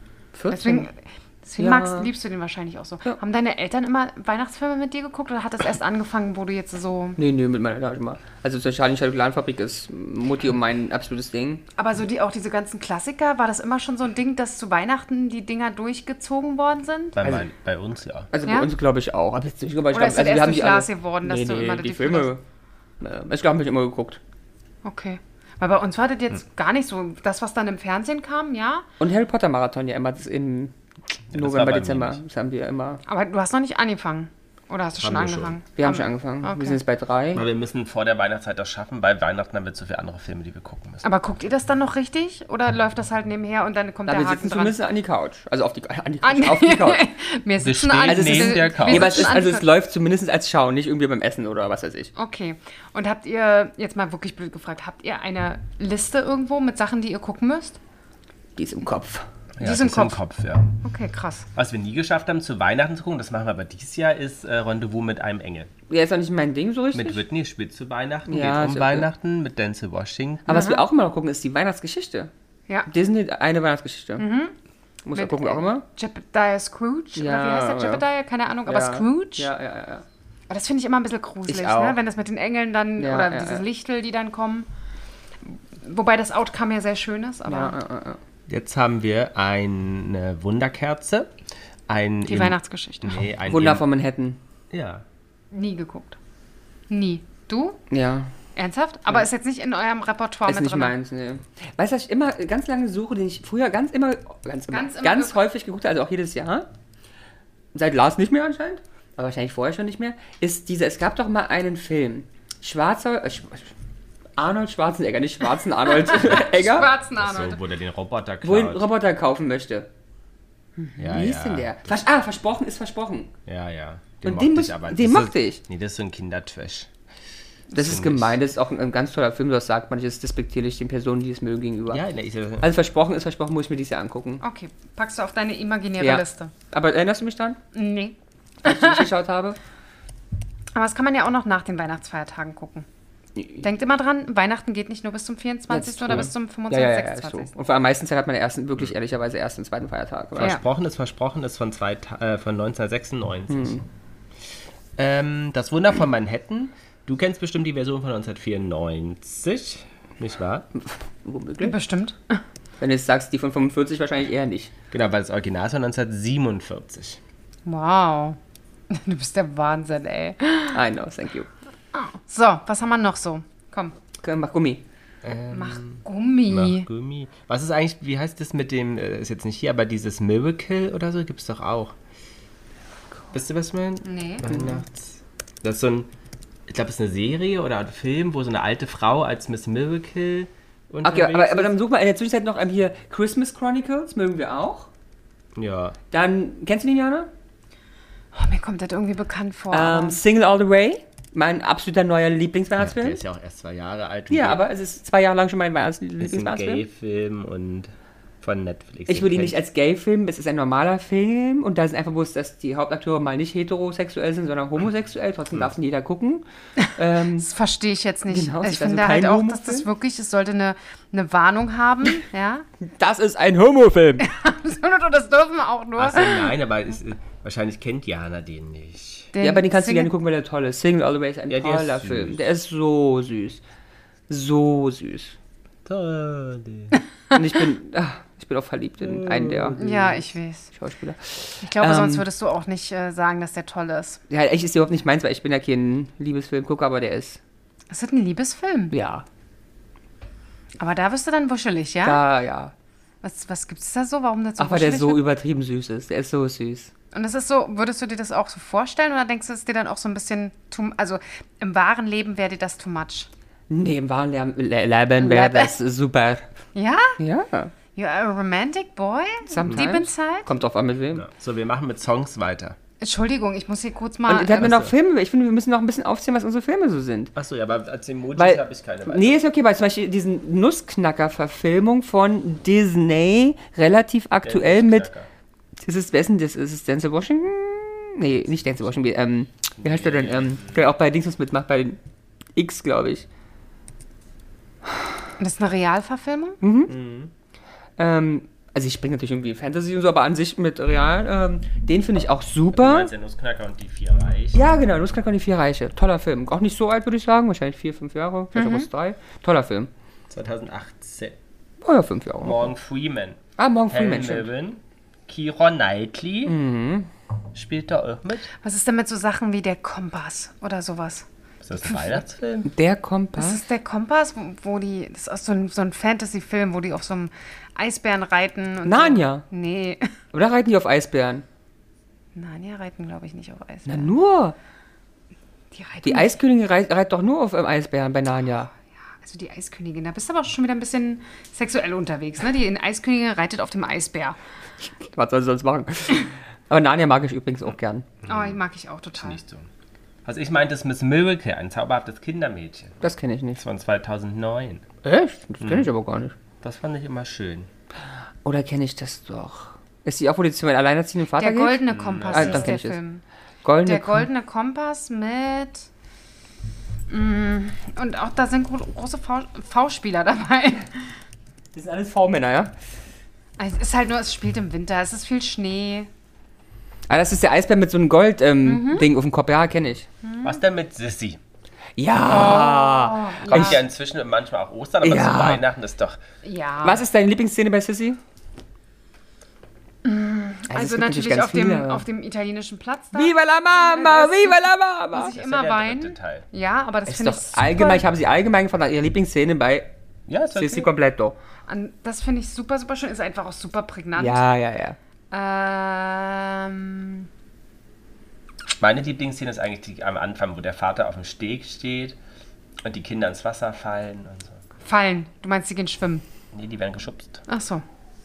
14.
Deswegen
Ja.
liebst du den wahrscheinlich auch so.
Ja.
Haben deine Eltern immer Weihnachtsfilme mit dir geguckt oder hat das erst angefangen, wo du jetzt so...
Nee, mit meiner Eltern mal. Also zur Charlie Schokoladenfabrik ist Mutti und mein absolutes Ding.
Aber so auch diese ganzen Klassiker, war das immer schon so ein Ding, dass zu Weihnachten die Dinger durchgezogen worden sind?
Bei uns ja.
Also
Ja?
bei uns glaube ich auch. Aber jetzt, ich glaube,
Oder ist das
also wir
erst
haben
durch
die alle-
Lars geworden, dass du immer das
die
Gefühl
Filme. Ich glaube, habe ich immer geguckt.
Okay. Weil bei uns war das jetzt gar nicht so. Das, was dann im Fernsehen kam, ja.
Und Harry Potter Marathon ja immer im
das war
November,
bei mir
Dezember.
nicht.
Das haben wir immer.
Aber du hast noch nicht angefangen. Oder hast du schon
Haben wir
angefangen?
Wir haben schon angefangen.
Okay.
Wir sind jetzt bei 3.
Aber wir müssen vor der Weihnachtszeit das schaffen, weil Weihnachten haben wir zu viele andere Filme, die wir gucken müssen.
Aber guckt ihr das dann noch richtig? Oder läuft das halt nebenher und dann kommt
Aber
der
wir
Haken
sitzen
dran?
zumindest an die Couch. Also auf die Couch.
An-
Auf die Couch.
Wir sitzen
stehen
an
Also es
neben
ist-
der Couch.
wir
Nee, aber es,
sitzen
ist, also
an-
es läuft zumindest als Schauen, nicht irgendwie beim Essen oder was weiß ich.
Okay. Und habt ihr, jetzt mal wirklich blöd gefragt, habt ihr eine Liste irgendwo mit Sachen, die ihr gucken müsst?
Die ist im Kopf.
Ja,
die ist im
das
Kopf.
ja.
Okay, krass.
Was wir nie geschafft haben, zu Weihnachten zu gucken, das machen wir aber dieses Jahr, ist Rendezvous mit einem Engel.
Ja, ist auch nicht mein Ding so richtig.
Mit Whitney spielt zu Weihnachten,
Ja,
geht
ist
um
okay.
Weihnachten, mit Denzel Washington.
Aber was wir auch immer noch gucken, ist die Weihnachtsgeschichte.
Ja.
Disney, eine Weihnachtsgeschichte. Muss man gucken auch immer.
Jebediah Scrooge? Oder wie
Ja,
heißt der
ja.
Jebediah? Keine Ahnung, aber
Ja.
Scrooge?
Ja.
Aber das finde ich immer ein bisschen gruselig,
Ich auch.
ne? Wenn das mit den Engeln dann,
Ja,
oder
ja,
diese
ja.
Lichtel, die dann kommen. Wobei das Outcome ja sehr schön ist, aber
Ja.
Jetzt haben wir eine Wunderkerze.
die Weihnachtsgeschichte.
Nee, ein
Wunder von Manhattan.
Ja.
Nie geguckt. Nie. Du?
Ja.
Ernsthaft? Aber ist jetzt nicht in eurem Repertoire
Ist
mit
nicht
drin?
meins, ne. Weißt du, was ich immer ganz lange suche, den ich früher ganz häufig geguckt habe, also auch jedes Jahr. Seit Lars nicht mehr anscheinend, aber wahrscheinlich vorher schon nicht mehr, ist dieser, es gab doch mal einen Film. Arnold Schwarzenegger, nicht Schwarzen Arnold Egger,
Schwarzen Arnold.
So, wo der den Roboter
wo er einen
klaut.
Roboter kaufen möchte.
Ja,
Wie hieß denn der? Versprochen ist versprochen.
Ja, ja.
Und den mochte ich.
Nee, das ist so ein Kindertrash.
Das ist gemein, das ist auch ein ganz toller Film, das sagt man, das ist despektierlich den Personen, die es mögen, gegenüber.
Ja, nee,
Also versprochen ist versprochen, muss ich mir dieses Jahr angucken.
Okay, packst du auf deine imaginäre
Ja.
Liste.
Aber erinnerst du mich dran,
Nee.
als ich nicht geschaut habe?
Aber das kann man ja auch noch nach den Weihnachtsfeiertagen gucken. Denkt immer dran, Weihnachten geht nicht nur bis zum 24.
Das ist
oder
so.
bis zum 25.
Ja,
26.
so. Und vor am meisten Zeit hat man wirklich ehrlicherweise erst den zweiten Feiertag. Oder?
Ja.
Versprochen ist von 1996. Das Wunder von Manhattan. Du kennst bestimmt die Version von 1994. Nicht wahr?
Womöglich.
Bestimmt.
Wenn du jetzt sagst, die von 45 wahrscheinlich eher nicht.
Genau, weil das Original ist von 1947.
Wow. Du bist der Wahnsinn, ey.
I know, thank you.
So, was haben wir noch so? Komm.
Mach Gummi.
Mach Gummi.
Mach Gummi. Was ist eigentlich, wie heißt das mit dem, ist jetzt nicht hier, aber dieses Miracle oder so gibt es doch auch. Wisst ihr, was ich meine?
Nee.
Das ist so ein, ich glaube, es ist eine Serie oder ein Film, wo so eine alte Frau als Miss Miracle
Okay, aber dann such mal in der Zwischenzeit noch hier Christmas Chronicles, mögen wir auch.
Ja.
Dann, kennst du den, Jana?
Oh, mir kommt das irgendwie bekannt vor.
Single All the Way, mein absoluter neuer
Der
Lieblingsweihnachtsfilm.
ist ja auch erst 2 Jahre alt.
Ja, aber es ist 2 Jahre lang schon mein
ist ein
Lieblingsweihnachtsfilm.
Gay-Film und von Netflix.
Ich würde ihn nicht als Gay-Film, es ist ein normaler Film und da ist einfach bewusst, dass die Hauptakteure mal nicht heterosexuell sind, sondern homosexuell. Trotzdem darf ihn jeder gucken.
Das verstehe ich jetzt nicht.
Genau, es
ich
ist also
finde
kein
halt auch,
Homofilm.
dass das wirklich, es sollte eine Warnung haben, ja.
Das ist ein Homofilm.
Und das dürfen wir auch nur.
Achso, nein, aber wahrscheinlich kennt Jana den nicht.
Ja, aber den kannst du
Single-
gerne gucken, weil der toll ist. Single All the Way ist ein
Ja, der ist
toller
süß.
Film. Der ist so süß. So süß.
Toll.
Und ich bin auch verliebt in einen der
Ja, ich weiß.
Schauspieler.
Ich glaube, sonst würdest du auch nicht sagen, dass der toll ist.
Ja, echt ist überhaupt nicht meins, weil ich bin ja kein Liebesfilmgucker, aber der ist,
Es ist ein Liebesfilm.
ja,
Aber da wirst du dann wuschelig, ja?
da, ja.
Was gibt es da so? Warum das so
Ach, weil der
wuschelig
so
wird?
übertrieben süß ist. Der ist so süß.
Und das ist so, würdest du dir das auch so vorstellen oder denkst du, es ist dir dann auch so ein bisschen, also im wahren Leben wäre dir das too much?
Nee, im wahren Leben wäre das super.
Ja?
Ja,
You are a romantic boy?
sometimes.
Deep inside?
Kommt drauf an, mit wem.
Ja. So, wir machen mit Songs weiter.
Entschuldigung, ich muss hier kurz mal...
Und wir hatten noch Filme. Ich finde, wir müssen noch ein bisschen aufzählen, was unsere Filme so sind.
Achso, ja, aber als Emojis
Weil,
habe ich keine
nee, ist okay, weil zum Beispiel diesen Nussknacker-Verfilmung von Disney, relativ aktuell mit, ist es Denzel Washington? Nee, nicht Denzel Washington, wie heißt der denn, der auch bei Dingsens mitmacht, bei den X, glaube ich.
Das ist eine Realverfilmung?
Also ich springe natürlich irgendwie Fantasy und so, aber an sich mit Real, den finde ich auch
Du
super.
meinst der Nussknacker und die 4 Reiche.
Ja, genau, Nussknacker und die 4 Reiche. Toller Film. Auch nicht so alt, würde ich sagen, wahrscheinlich 4, 5 Jahre, vielleicht auch 3. Toller Film.
2018.
Oh ja, 5 Jahre.
Morgan Freeman.
Morgan
Helen
Freeman, stimmt.
Mirren. Keira Knightley. Spielt da auch mit.
Was ist denn mit so Sachen wie der Kompass oder sowas?
Ist das ein Weihnachtsfilm?
Der
Das
Kompass.
ist der Kompass, wo die, das ist auch so ein Fantasy-Film, wo die auf so einem Eisbären reiten. Und
Narnia.
So. Nee.
Oder reiten die auf Eisbären?
Narnia reiten, glaube ich, nicht auf
Na
Eisbären.
nur.
Die reiten
Die Eiskönigin reitet doch nur auf Eisbären bei Narnia.
Also die Eiskönigin, da bist du aber auch schon wieder ein bisschen sexuell unterwegs, ne? Die Eiskönigin reitet auf dem Eisbär.
Was soll sie sonst machen? Aber Narnia mag ich übrigens auch gern.
Oh, die mag ich auch total.
Nicht so. Also ich meinte, das Miss Miracle, ein zauberhaftes Kindermädchen.
Das kenne ich nicht.
Das war 2009.
Echt? Das kenne ich aber gar nicht.
Das fand ich immer schön.
Oder kenne ich das doch? Ist die auch, wo die zu meinem alleinerziehenden Vater
Der
geht?
goldene Kompass
Ah, dann
ist
kenn
der
ich es.
Film.
Goldene
Der goldene Kompass mit... Und auch da sind große V-Spieler dabei.
Das sind alles V-Männer, ja?
Also es ist halt nur, es spielt im Winter, es ist viel Schnee.
Ah, das ist der Eisbär mit so einem Gold-Ding auf dem Kopf. Ja, kenne ich.
Was denn mit Sissy?
Ja!
Kommt ja inzwischen manchmal auch Ostern, aber
Ja.
zu Weihnachten ist doch...
Ja.
Was ist deine Lieblingsszene bei Sissy?
Also
es gibt
natürlich auf,
viele, aber-
auf dem italienischen Platz da.
Viva la Mama! Viva la Mama!
Muss ich
Das
immer
ist ja der
weinen.
dritte Teil.
Ja, aber das
Ist
finde
doch
ich super.
allgemein, ich habe sie allgemein gefragt nach ihrer Lieblingsszene bei
Ja, ist
Sissy
okay.
Completo.
Das finde ich super, super schön. Ist einfach auch super prägnant.
Ja, ja, ja.
Meine Lieblingsszene ist eigentlich die am Anfang, wo der Vater auf dem Steg steht und die Kinder ins Wasser fallen und so.
Fallen. Du meinst, sie gehen schwimmen.
Nee, die werden geschubst.
Ach so.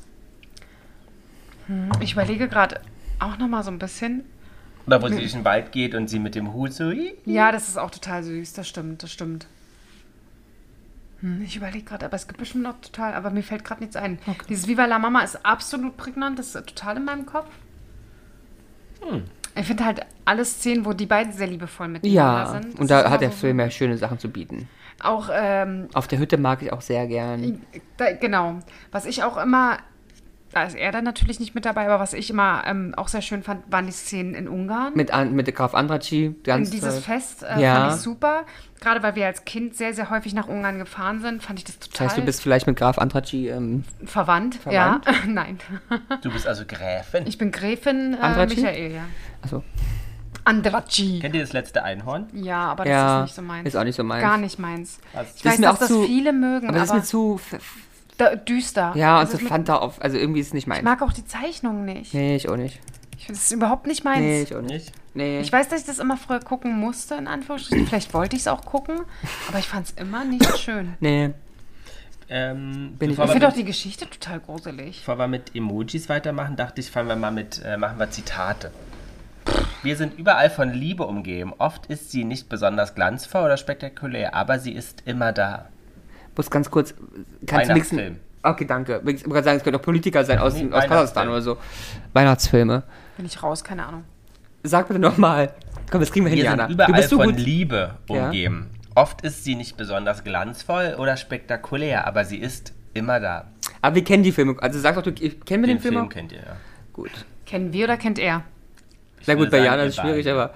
Ich überlege gerade auch noch mal so ein bisschen.
Oder wo sie durch den Wald geht und sie mit dem Hut so...
Ja, das ist auch total süß. Das stimmt, das stimmt. Ich überlege gerade, aber es gibt bestimmt noch total, aber mir fällt gerade nichts ein. Dieses Viva la Mama ist absolut prägnant, das ist total in meinem Kopf. Ich finde halt alle Szenen, wo die beiden sehr liebevoll miteinander
Ja,
sind. das
und da
ist
hat
immer
der
so-
Film ja schöne Sachen zu bieten.
Auch,
Auf der Hütte mag ich auch sehr gern.
genau. Was ich auch immer Da ist er dann natürlich nicht mit dabei, aber was ich immer auch sehr schön fand, waren die Szenen in Ungarn.
Mit Graf Andraci.
Dieses Fest fand ich super. Gerade weil wir als Kind sehr, sehr häufig nach Ungarn gefahren sind, fand ich das total...
Das heißt, du bist vielleicht mit Graf Andraci
verwandt? Ja. Nein.
Du bist also Gräfin?
Ich bin Gräfin Michael, ja.
Achso.
Andraci.
Kennt ihr das letzte Einhorn?
Ja, aber das ist nicht so meins.
Ist auch nicht so meins.
Gar nicht meins.
Also,
ich weiß, dass das viele mögen,
aber das ist mir zu...
düster.
Ja, und so Fanta auf, also irgendwie ist es nicht meins.
Ich mag auch die Zeichnungen nicht.
Nee, ich auch nicht.
Ich finde es überhaupt nicht meins.
Nee, ich auch nicht. Nee.
Ich weiß, dass ich das immer früher gucken musste, in Anführungsstrichen. Vielleicht wollte ich es auch gucken, aber ich fand es immer nicht schön.
Nee.
Ich finde auch die Geschichte total gruselig.
Bevor wir mit Emojis weitermachen, dachte ich, machen wir Zitate. Wir sind überall von Liebe umgeben. Oft ist sie nicht besonders glanzvoll oder spektakulär, aber sie ist immer da.
Muss ganz kurz...
Weihnachtsfilm.
Okay, danke. Ich wollte gerade sagen, es könnte auch Politiker sein aus Kasachstan oder so. Weihnachtsfilme.
Bin ich raus, keine Ahnung.
Sag bitte nochmal. Komm, das kriegen wir hin, Jana.
Wir sind überall von Liebe umgeben. Ja? Oft ist sie nicht besonders glanzvoll oder spektakulär, aber sie ist immer da.
Aber wir kennen die Filme. Also sag doch, kennen wir den Film?
Den Film kennt ihr, ja.
Gut.
Kennen wir oder kennt er?
Na gut, bei Jana ist es schwierig, aber...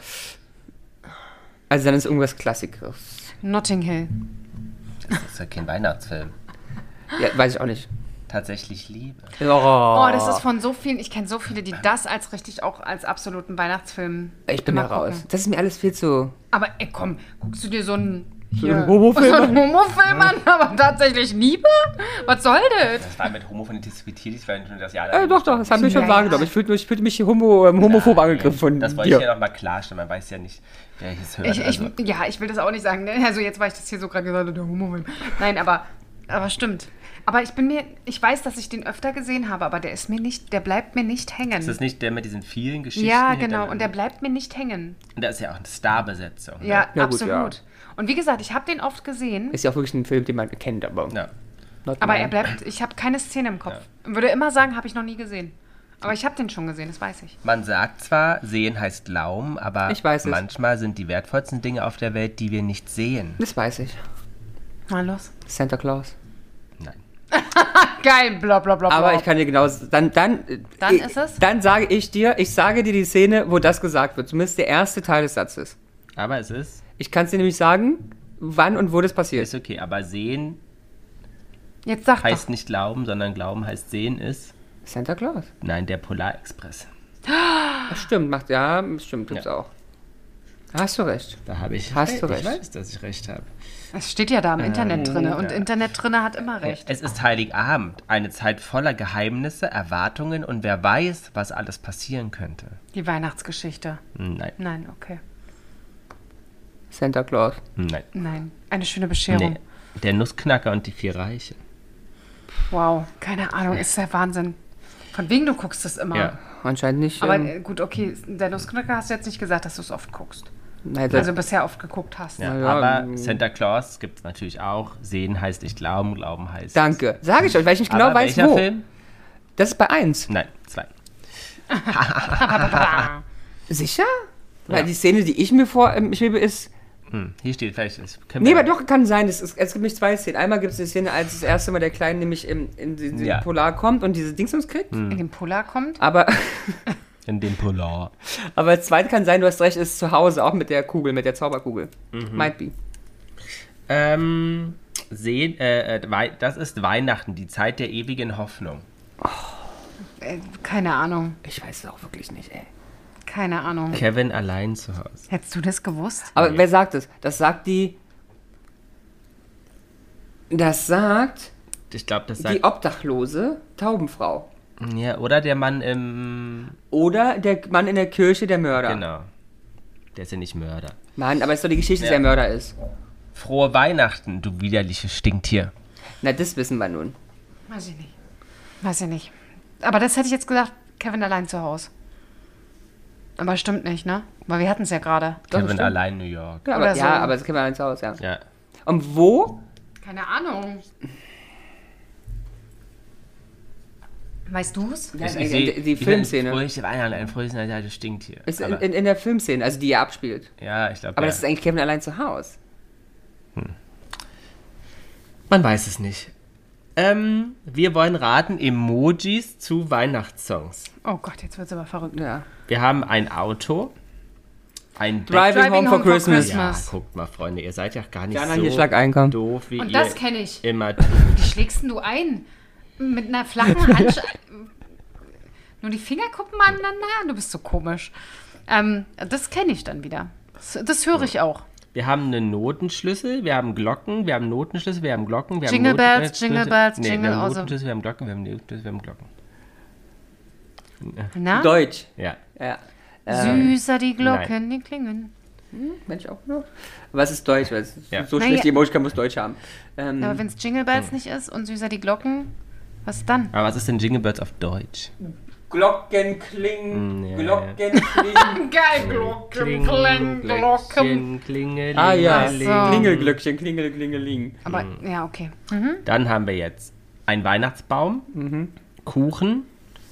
Also dann ist irgendwas Klassikeres.
Notting Hill.
Das ist ja kein Weihnachtsfilm.
Ja, weiß ich auch nicht.
Tatsächlich Liebe.
Oh, das ist von so vielen, ich kenne so viele, die das als richtig auch als absoluten Weihnachtsfilm
Ich bin mal raus. Das ist mir alles viel zu...
Aber komm, guckst du dir so einen
Homofilm
an, aber tatsächlich Liebe? Was soll das?
Das war mit Homophonie diskutiert, ich war nicht nur das Jahr.
Doch, das haben wir schon wahrgenommen. Ich fühlte mich homophob angegriffen von dir.
Das wollte ich ja noch mal klarstellen, man weiß ja nicht, wer hier es hört.
Ich will das auch nicht sagen, ne? Also jetzt, weil ich das hier so gerade gesagt habe, der Homofilm. Nein, aber stimmt. Aber ich weiß, dass ich den öfter gesehen habe, aber der bleibt mir nicht hängen.
Ist das nicht der mit diesen vielen Geschichten?
Ja, genau, und der bleibt mir nicht hängen.
Und da ist ja auch eine Starbesetzung. Ne?
Ja, absolut. Ja. Und wie gesagt, ich habe den oft gesehen.
Ist ja auch wirklich ein Film, den man kennt, aber...
Ja.
Aber ich habe keine Szene im Kopf. Ja. Würde immer sagen, habe ich noch nie gesehen. Aber ich habe den schon gesehen, das weiß ich.
Man sagt zwar, sehen heißt glauben, aber manchmal sind die wertvollsten Dinge auf der Welt, die wir nicht sehen.
Das weiß ich.
Mal los.
Santa Claus.
Nein.
Geil, bla bla bla.
Aber ich kann dir genau... Dann ist es? Dann sage ich dir die Szene, wo das gesagt wird. Zumindest der erste Teil des Satzes.
Aber es ist...
Ich kann es dir nämlich sagen, wann und wo das passiert.
Ist okay, aber sehen
jetzt sag
heißt nicht glauben, sondern glauben heißt sehen ist...
Santa Claus.
Nein, der Polarexpress.
Stimmt, gibt's auch. Hast du recht.
Da habe ich
recht.
Ich weiß, dass ich recht habe.
Es steht ja da im Internet drin und Internet drin hat immer recht.
Es ist Heiligabend, eine Zeit voller Geheimnisse, Erwartungen und wer weiß, was alles passieren könnte.
Die Weihnachtsgeschichte.
Nein.
Nein, okay.
Santa Claus.
Nein. Eine schöne Bescherung.
Nee. Der Nussknacker und die 4 Reiche.
Wow, keine Ahnung, ist der Wahnsinn. Von wegen du guckst das immer.
Ja, anscheinend nicht.
Aber gut, okay, der Nussknacker hast du jetzt nicht gesagt, dass du es oft guckst.
Nein,
also bisher oft geguckt hast.
Ja, aber Santa Claus gibt es natürlich auch. Sehen heißt nicht glauben, glauben heißt...
Danke. Sage ich euch, weil ich nicht genau weiß, wo. Film? Das ist bei 1.
Nein, 2.
Sicher? Ja. Weil die Szene, die ich mir vorschwebe, ist...
Hier steht vielleicht...
Aber doch, kann sein. Es gibt nämlich 2 Szenen. Einmal gibt es die Szene, als das erste Mal der Kleine nämlich in den Polar kommt und diese Dingsums kriegt.
In den Polar kommt?
Aber...
In dem Polar.
Aber das zweite kann sein, du hast recht, ist zu Hause, auch mit der Kugel, mit der Zauberkugel. Might be.
Das ist Weihnachten, die Zeit der ewigen Hoffnung.
Keine Ahnung.
Ich weiß es auch wirklich nicht, ey.
Keine Ahnung.
Kevin allein zu Hause.
Hättest du das gewusst?
Aber wer sagt es? Das sagt die... Das sagt...
Ich glaube, das sagt...
Die obdachlose Taubenfrau.
Ja, oder der Mann im...
Oder der Mann in der Kirche, der Mörder.
Genau. Der ist ja nicht Mörder.
Mann, aber es ist doch die Geschichte, dass er Mörder ist.
Frohe Weihnachten, du widerliches Stinktier.
Na, das wissen wir nun.
Weiß ich nicht. Aber das hätte ich jetzt gesagt, Kevin allein zu Hause. Aber stimmt nicht, ne? Weil wir hatten es ja gerade.
Kevin allein New York.
Ja, aber, aber es ist Kevin allein zu Hause,
ja.
Und wo?
Keine Ahnung. Weißt du es?
Ja, die Filmszene.
Ein fröhliches Stinktier.
Ist in der Filmszene, also die er abspielt.
Ja, ich glaube.
Aber das ist eigentlich Kevin allein zu Hause.
Man weiß es nicht. Wir wollen raten Emojis zu Weihnachtssongs.
Oh Gott, jetzt wird's aber verrückt.
Ja.
Wir haben ein Auto, ein
Driving Home for Christmas.
Ja, guckt mal, Freunde, ihr seid ja gar nicht
Jana,
so
hier schlag ein,
doof, wie
Und
ihr
das kenne ich.
immer tut.
Wie schlägst denn du ein? Mit einer flachen Hand. Nur die Finger gucken aneinander. Du bist so komisch. Das kenne ich dann wieder. Das höre ich auch.
Wir haben einen Notenschlüssel, wir haben Glocken, wir haben Notenschlüssel, wir haben Glocken, wir haben
Jingle Bells,
Notenschlüssel.
Jingle Bells,
Nee,
Jingle
wir haben
also.
Notenschlüssel, wir haben Glocken, wir haben Notenschlüssel, wir haben Glocken.
Na?
Deutsch.
Ja.
Ja.
Süßer die Glocken, die klingen.
Mensch auch nur. Was ist Deutsch? Weil es
Ja.
so
Naja.
schlecht, die Emoji kann muss Deutsch haben.
Aber wenn es Jingle Bells nicht ist und süßer die Glocken, was dann?
Aber was ist denn Jingle Bells auf Deutsch?
Glocken klingen,
Ja,
Glocken klingen.
Geil, Glocken, Glocken.
Glöckchen, Klingelingeling.
Ah ja,
Ach so.
Klingelglöckchen, Klingelingeling.
Aber, ja, okay.
Dann haben wir jetzt einen Weihnachtsbaum, Kuchen,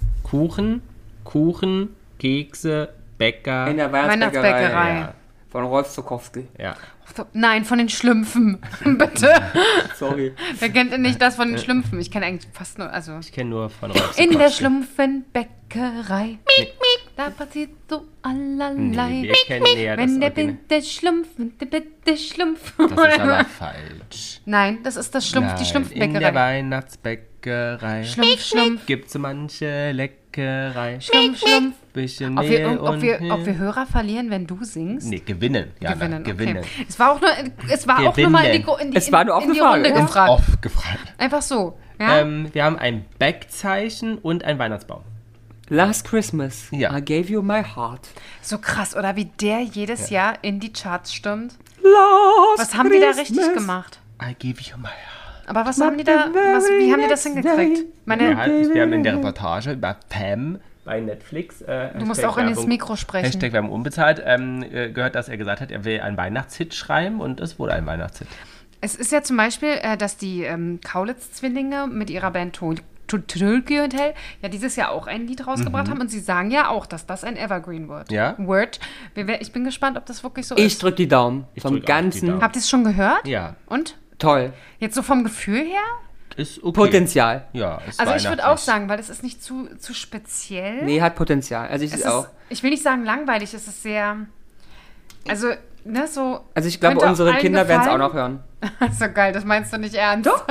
Kekse, Bäcker.
In der
Weihnachtsbäckerei.
Weihnachtsbäckerei.
Ja.
Von Rolf Zukowski.
Ja.
Nein, von den Schlümpfen. Bitte.
Sorry.
Wer kennt denn nicht das von den Schlümpfen? Ich kenne eigentlich fast nur, also.
Ich kenne nur von Rolf
In der
Zukowski.
Schlumpfenbäckerei. Miep, miep, da passiert so allerlei.
Nee, wir kennen eher das
Wenn der
Original.
Bitte Schlumpfen, der Bitte Schlumpf.
Das ist aber falsch.
Nein, das ist das Schlumpf, die
Nein, in der
Schlumpfbäckerei.
Weihnachtsbäckerei
Schlumpf, Schlumpf,
gibt's so manche Leckerei.
Schlumpf, Schlumpf.
Bisschen
Ob
Mehl
wir, ob,
und
wir, ob wir Hörer verlieren, wenn du singst?
Nee, gewinnen. Ja, gewinnen.
Okay. Es war auch nur, mal in die,
Es war eine
in die
offene
Runde
Frage.
gefragt.
Oft gefragt.
Einfach so. Ja?
Wir haben ein Backzeichen und ein Weihnachtsbaum.
Last Christmas,
Ja.
I gave you my heart.
So krass, oder wie der jedes Jahr in die Charts stürmt.
Last
Was haben die da richtig gemacht?
I give you my heart.
Aber was haben die da, wie haben die das hingekriegt?
Wir haben in der Reportage über Pam bei Netflix.
Du musst auch in ins Mikro sprechen.
Hashtag Werbung unbezahlt. Gehört, dass er gesagt hat, er will einen Weihnachtshit schreiben und es wurde ein Weihnachtshit.
Es ist ja zum Beispiel, dass die Kaulitz-Zwillinge mit ihrer Band Tulki und Hell ja dieses Jahr auch ein Lied rausgebracht haben und sie sagen ja auch, dass das ein Evergreen wird.
Ja?
Ich bin gespannt, ob das wirklich so
Ich
ist.
drück die Daumen.
Ich
Vom
drück auch die
Ganzen.
Daumen.
Habt ihr es schon gehört?
Ja,
Und?
Toll.
Jetzt so vom Gefühl her?
ist okay.
Potenzial.
Ja, ist
Also ich würde auch
weihnachtlich.
sagen, weil das ist nicht zu speziell.
Nee, hat Potenzial. Also ich
Es
auch.
ist, ich will nicht sagen langweilig, es ist sehr, also, ne, so.
Also ich glaube,
könnte
unsere
allen
Kinder werden es auch
gefallen.
noch hören.
So geil, das meinst du nicht ernst. Doch.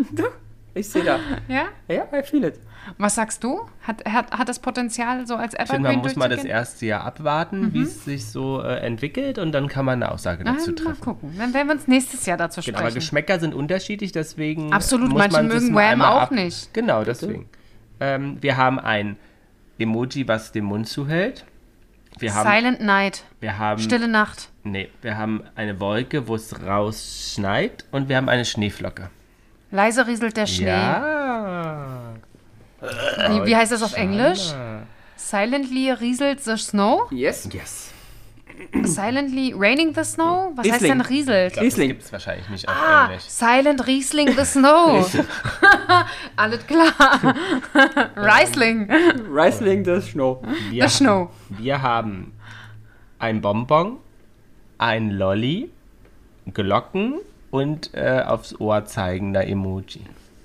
Ich sehe da.
Ja?
Ja, I feel it.
Was sagst du? Hat das Potenzial so als
Ich
Evergreen
finde, man muss mal das
durchzugehen?
erste Jahr abwarten, wie es sich so entwickelt und dann kann man eine Aussage dazu
Mal
treffen.
gucken. Dann werden wir uns nächstes Jahr dazu
Genau, aber
sprechen.
Geschmäcker sind unterschiedlich, deswegen
Absolut,
muss
manche
man das
mögen
mal
Wham
einmal
auch nicht.
Genau, deswegen. Wir haben ein Emoji, was den Mund zuhält. Wir haben,
Silent Night.
wir haben,
Stille Nacht.
nee, wir haben eine Wolke, wo es rausschneit und wir haben eine Schneeflocke.
Leise rieselt der Schnee.
Ja.
Wie heißt das auf Englisch? Silently rieselt the snow?
Yes.
Yes.
Silently raining the snow? Was heißt
Riesling.
denn rieselt?
Ich glaub, das
Riesling.
gibt es wahrscheinlich nicht auf Englisch.
Silent Riesling the snow. Alles klar. Riesling.
Riesling the Snow.
Wir,
The Snow.
wir haben ein Bonbon, ein Lolli, Glocken und aufs Ohr zeigender Emoji.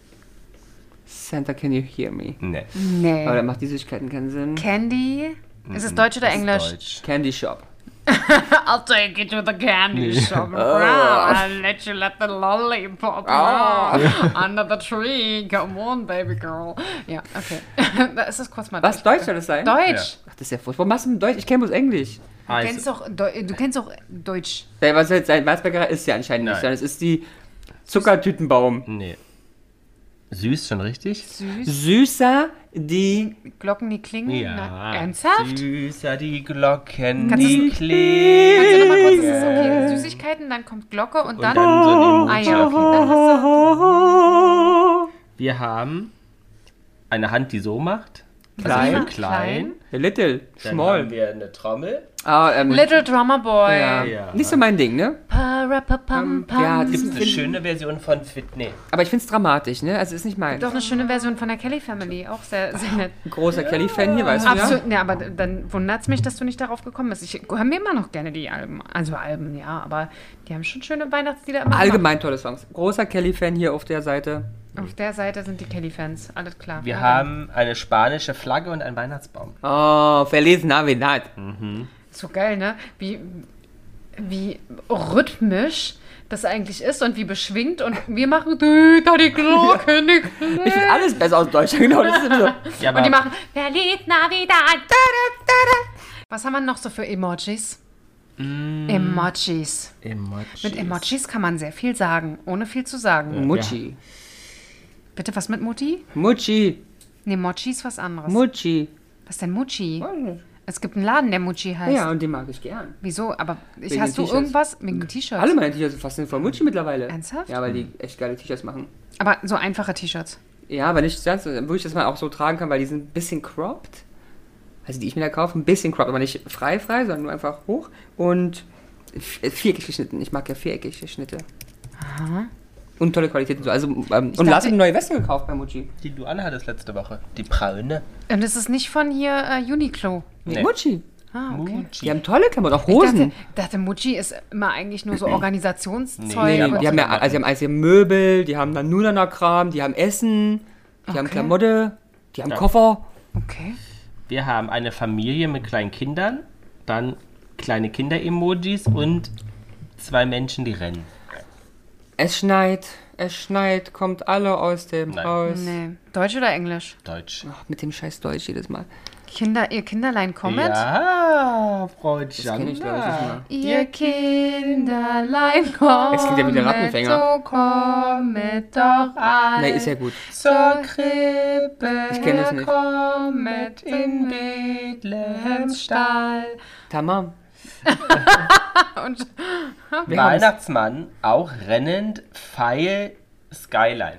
Santa, can you hear me?
Ne.
Nee.
Aber dann macht die Süßigkeiten keinen Sinn.
Candy. Ist es Deutsch oder
Das ist
Englisch?
Deutsch.
Candy Shop.
I'll take you to the candy shop. I'll let you let the lollipop under the tree. Come on, baby girl. Ja, okay. Da ist es kurz mal
Was?
durch.
Deutsch soll das sein?
Deutsch.
Ach, das ist ja furchtbar. Warum machst du denn Deutsch? Ich kenne bloß Englisch.
Also,
Du kennst doch Deutsch.
Ja, was jetzt sein Weißbäckerei ist ja anscheinend nicht,
Nein.
sondern es ist die Zuckertütenbaum.
nee. Süß, schon richtig?
Süß.
Süßer, die
Glocken, die klingen.
Ja.
Na, ernsthaft?
Süßer die Glocken,
Kannst
die
du-
klingen.
Kannst du nochmal kurz, das ist okay, Süßigkeiten, dann kommt Glocke und dann...
so ein
Ah
Emoji.
ja, okay, dann hast
Wir haben eine Hand, die so macht.
Klein.
Also für klein.
Little,
Dann
Small.
haben wir eine Trommel.
du Little Drummer Boy.
Ja.
Ja.
Nicht so mein Ding, ne?
Parapapam,
Ja, das
Gibt es
ist
eine schöne Version von Fit? Nee.
aber ich finde es dramatisch, ne? Also ist nicht mein.
Doch eine schöne Version von der Kelly Family, auch sehr, sehr nett.
Großer Kelly-Fan hier, weißt du ja?
Absolut, ja, aber dann wundert es mich, dass du nicht darauf gekommen bist. Ich höre mir immer noch gerne die Alben. Also ja, aber die haben schon schöne Weihnachtslieder immer
Allgemein tolle Songs. Großer Kelly-Fan hier auf der Seite.
Auf der Seite sind die Kelly-Fans. Alles klar.
Wir
Okay.
haben eine spanische Flagge und einen Weihnachtsbaum.
Oh, Feliz Navidad.
So geil, ne? Wie rhythmisch das eigentlich ist und wie beschwingt. Und wir machen da die Glocke, die Glocke.
Ich finde alles besser aus Deutschland, genau. Das ist so.
Ja, aber
Und die machen Feliz Navidad. Da, da, da. Was haben wir noch so für Emojis? Emojis. Mit Emojis kann man sehr viel sagen, ohne viel zu sagen.
Mucci.
Bitte, was mit Mutti?
Mucci.
Nee, Mochi ist was anderes.
Mucci.
Was ist denn Mucci? Es gibt einen Laden, der Mucci heißt.
Ja, und den mag ich gern.
Wieso? Aber
Wegen
hast
den
du
T-Shirts.
irgendwas wegen den T-Shirts?
Alle meine T-Shirts sind fast von Mucci mittlerweile.
Ernsthaft?
Ja, weil die echt geile T-Shirts machen.
Aber so einfache T-Shirts.
Ja, aber nicht ganz, wo ich das mal auch so tragen kann, weil die sind ein bisschen cropped. Also die ich mir da kaufe, ein bisschen cropped, aber nicht frei, sondern nur einfach hoch. Und viereckig geschnitten. Ich mag ja viereckige Schnitte.
Aha.
Und tolle Qualität und so. Also, und Lars hat eine neue Weste gekauft bei Mucci.
die du anhattest letzte Woche. Die braune.
Und das ist nicht von hier Uniqlo.
Nee.
Mucci.
Ah, okay.
Mucci.
Die haben tolle Klamotten, auch
Ich
Hosen.
dachte, Mucci ist immer eigentlich nur so Organisationszeug.
Nee,
und
Die haben ja, also die haben alles, die haben Möbel, die haben dann Nunana-Kram, die haben Essen, die haben Klamotte, die haben Koffer.
okay.
Wir haben eine Familie mit kleinen Kindern, dann kleine Kinder-Emojis und 2 Menschen, die rennen.
Es schneit, kommt alle aus dem
Nein.
Haus.
Nee. Deutsch oder Englisch?
Deutsch.
Ach, mit dem scheiß Deutsch jedes Mal.
Ihr Kinderlein kommet?
Ja, Frau
Das kenne ich, glaube ich, nicht mal.
Ihr Kinderlein kommet.
Es klingt ja wie der Rattenfänger.
So kommet doch all
Nee, ist ja gut.
zur Krippe.
Ich kenn das nicht.
Kommet in Bethlehems Stall.
Tamam.
Und
Wir haben's.
Weihnachtsmann, auch rennend, Pfeil, Skyline.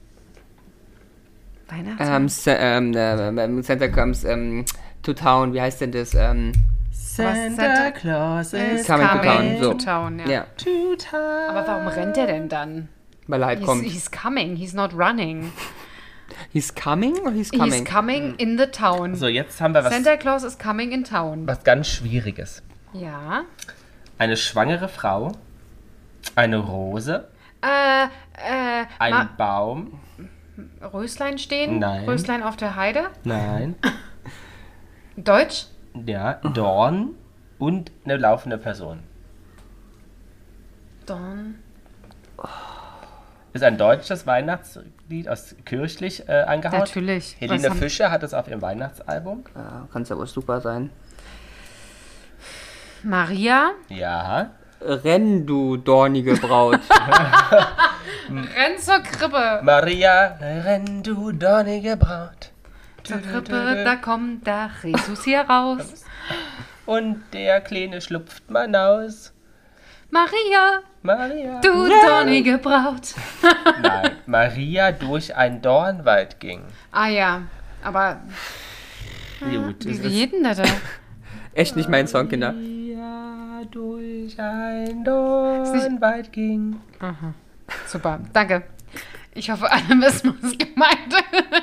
Weihnachtsmann.
Santa comes to town. Wie heißt denn das?
Santa Claus is
Coming to
coming
town, so.
to town, ja.
Ja,
to town.
Aber warum rennt er denn dann?
weil er halt kommt.
He's coming, he's not running.
He's coming or he's coming?
He's coming in the town.
So, jetzt haben wir
Santa Claus is coming in town.
was ganz Schwieriges.
Ja.
Eine schwangere Frau, eine Rose, ein Baum,
Röslein stehen?
Nein.
Röslein auf der Heide?
nein,
Deutsch?
ja, Dorn und eine laufende Person.
Don.
Ist ein deutsches Weihnachtslied aus kirchlich angehaut.
Natürlich. Was
Helene
haben-
Fischer hat es auf ihrem Weihnachtsalbum.
Ja, kann's aber super sein.
Maria.
Ja.
Renn, du dornige Braut.
Renn zur Krippe.
Maria, renn du dornige Braut.
Zur Krippe, da kommt der Jesus hier raus.
Und der Kleine schlupft man aus.
Maria,
Maria.
du dornige Braut.
Nein, Maria durch einen Dornwald ging.
Ah ja, aber
Gut, es
wie geht denn das da?
Echt nicht mein Song, Kinder.
Maria durch einen Dornwald ging.
Super, danke. Ich hoffe, alle wissen, was gemeint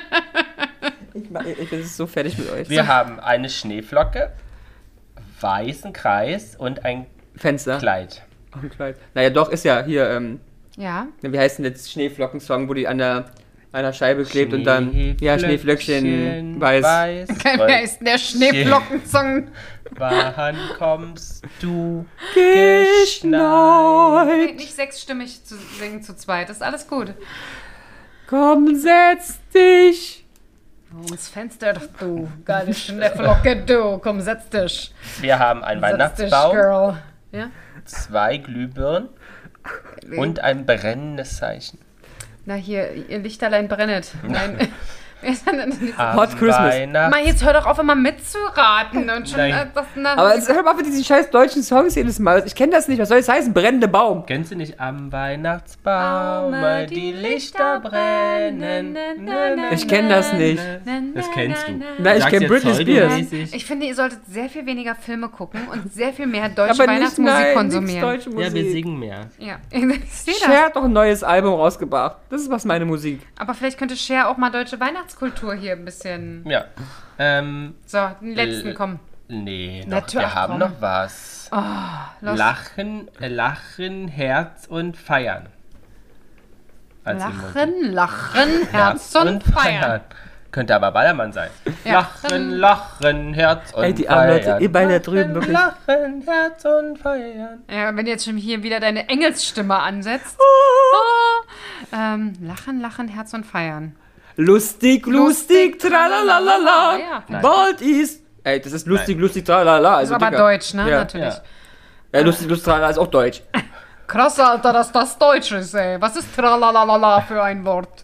ist.
Ich bin so fertig mit euch.
Wir haben eine Schneeflocke, weißen Kreis und ein
Fenster.
Kleid.
Auch ein Kleid. Naja, doch, ist ja hier,
Ja,
wie heißt denn jetzt Schneeflocken-Song, wo die an einer Scheibe klebt und dann, ja, Schneeflöckchen weiß.
wer ist denn der Schneeflockensong?
Wann kommst du
Geschneit.
Nicht sechsstimmig zu singen zu zweit, ist alles gut.
Komm, setz dich.
Ums Fenster, doch du, geile Schneeflocke, du, komm, setz dich.
Wir haben einen
Setz dich,
Weihnachtsbaum,
Girl. Ja?
2 Glühbirnen und ein brennendes Zeichen.
Na hier, ihr Lichterlein brennet. Nein. Wer ist denn
Am
Hot Christmas.
Mann, jetzt hör doch auf, immer mitzuraten. Und schon,
Nein.
Aber jetzt hör mal auf mit diesen scheiß deutschen Songs jedes Mal. Ich kenne das nicht. Was soll das heißen? Brennende Baum.
Kennst du nicht am Weihnachtsbaum die Lichter brennen?
Ich kenn das nicht.
Das kennst du.
Nein, ich
Sagst
kenn
jetzt
Britney Spears.
pseudomäßig.
Ich finde, ihr solltet sehr viel weniger Filme gucken und sehr viel mehr deutsche
Aber nicht,
Weihnachtsmusik
nein, nichts
konsumieren.
deutsche Musik.
Ja, wir singen mehr.
Ja, ich sehe
Cher
das.
hat doch ein neues Album rausgebracht. Das ist was meine Musik.
Aber vielleicht könnte Cher auch mal deutsche Weihnachtskultur hier ein bisschen...
Ja.
So, den letzten, komm.
Nee, noch,
Natürlich,
wir haben
komm.
noch was.
Los.
Lachen, Herz und Feiern. als Emoji.
Lachen, Herz und feiern.
Könnte aber Ballermann sein.
Ja.
Lachen, Herz und
Ey, die armen Leute,
feiern.
ihr beide da drüben, wirklich.
Lachen, Herz und feiern.
Ja, wenn du jetzt schon hier wieder deine Engelsstimme ansetzt. Lachen, Herz und feiern.
Lustig, tralalala.
Ja.
Bald ist. Ey, das ist lustig, tralala.
Das
Also,
ist aber
Dicker.
Deutsch, ne?
Ja.
Natürlich.
Ja.
Lustig, tralala ist auch Deutsch.
Krass, Alter, dass das Deutsch ist, ey. Was ist tralalala für ein Wort?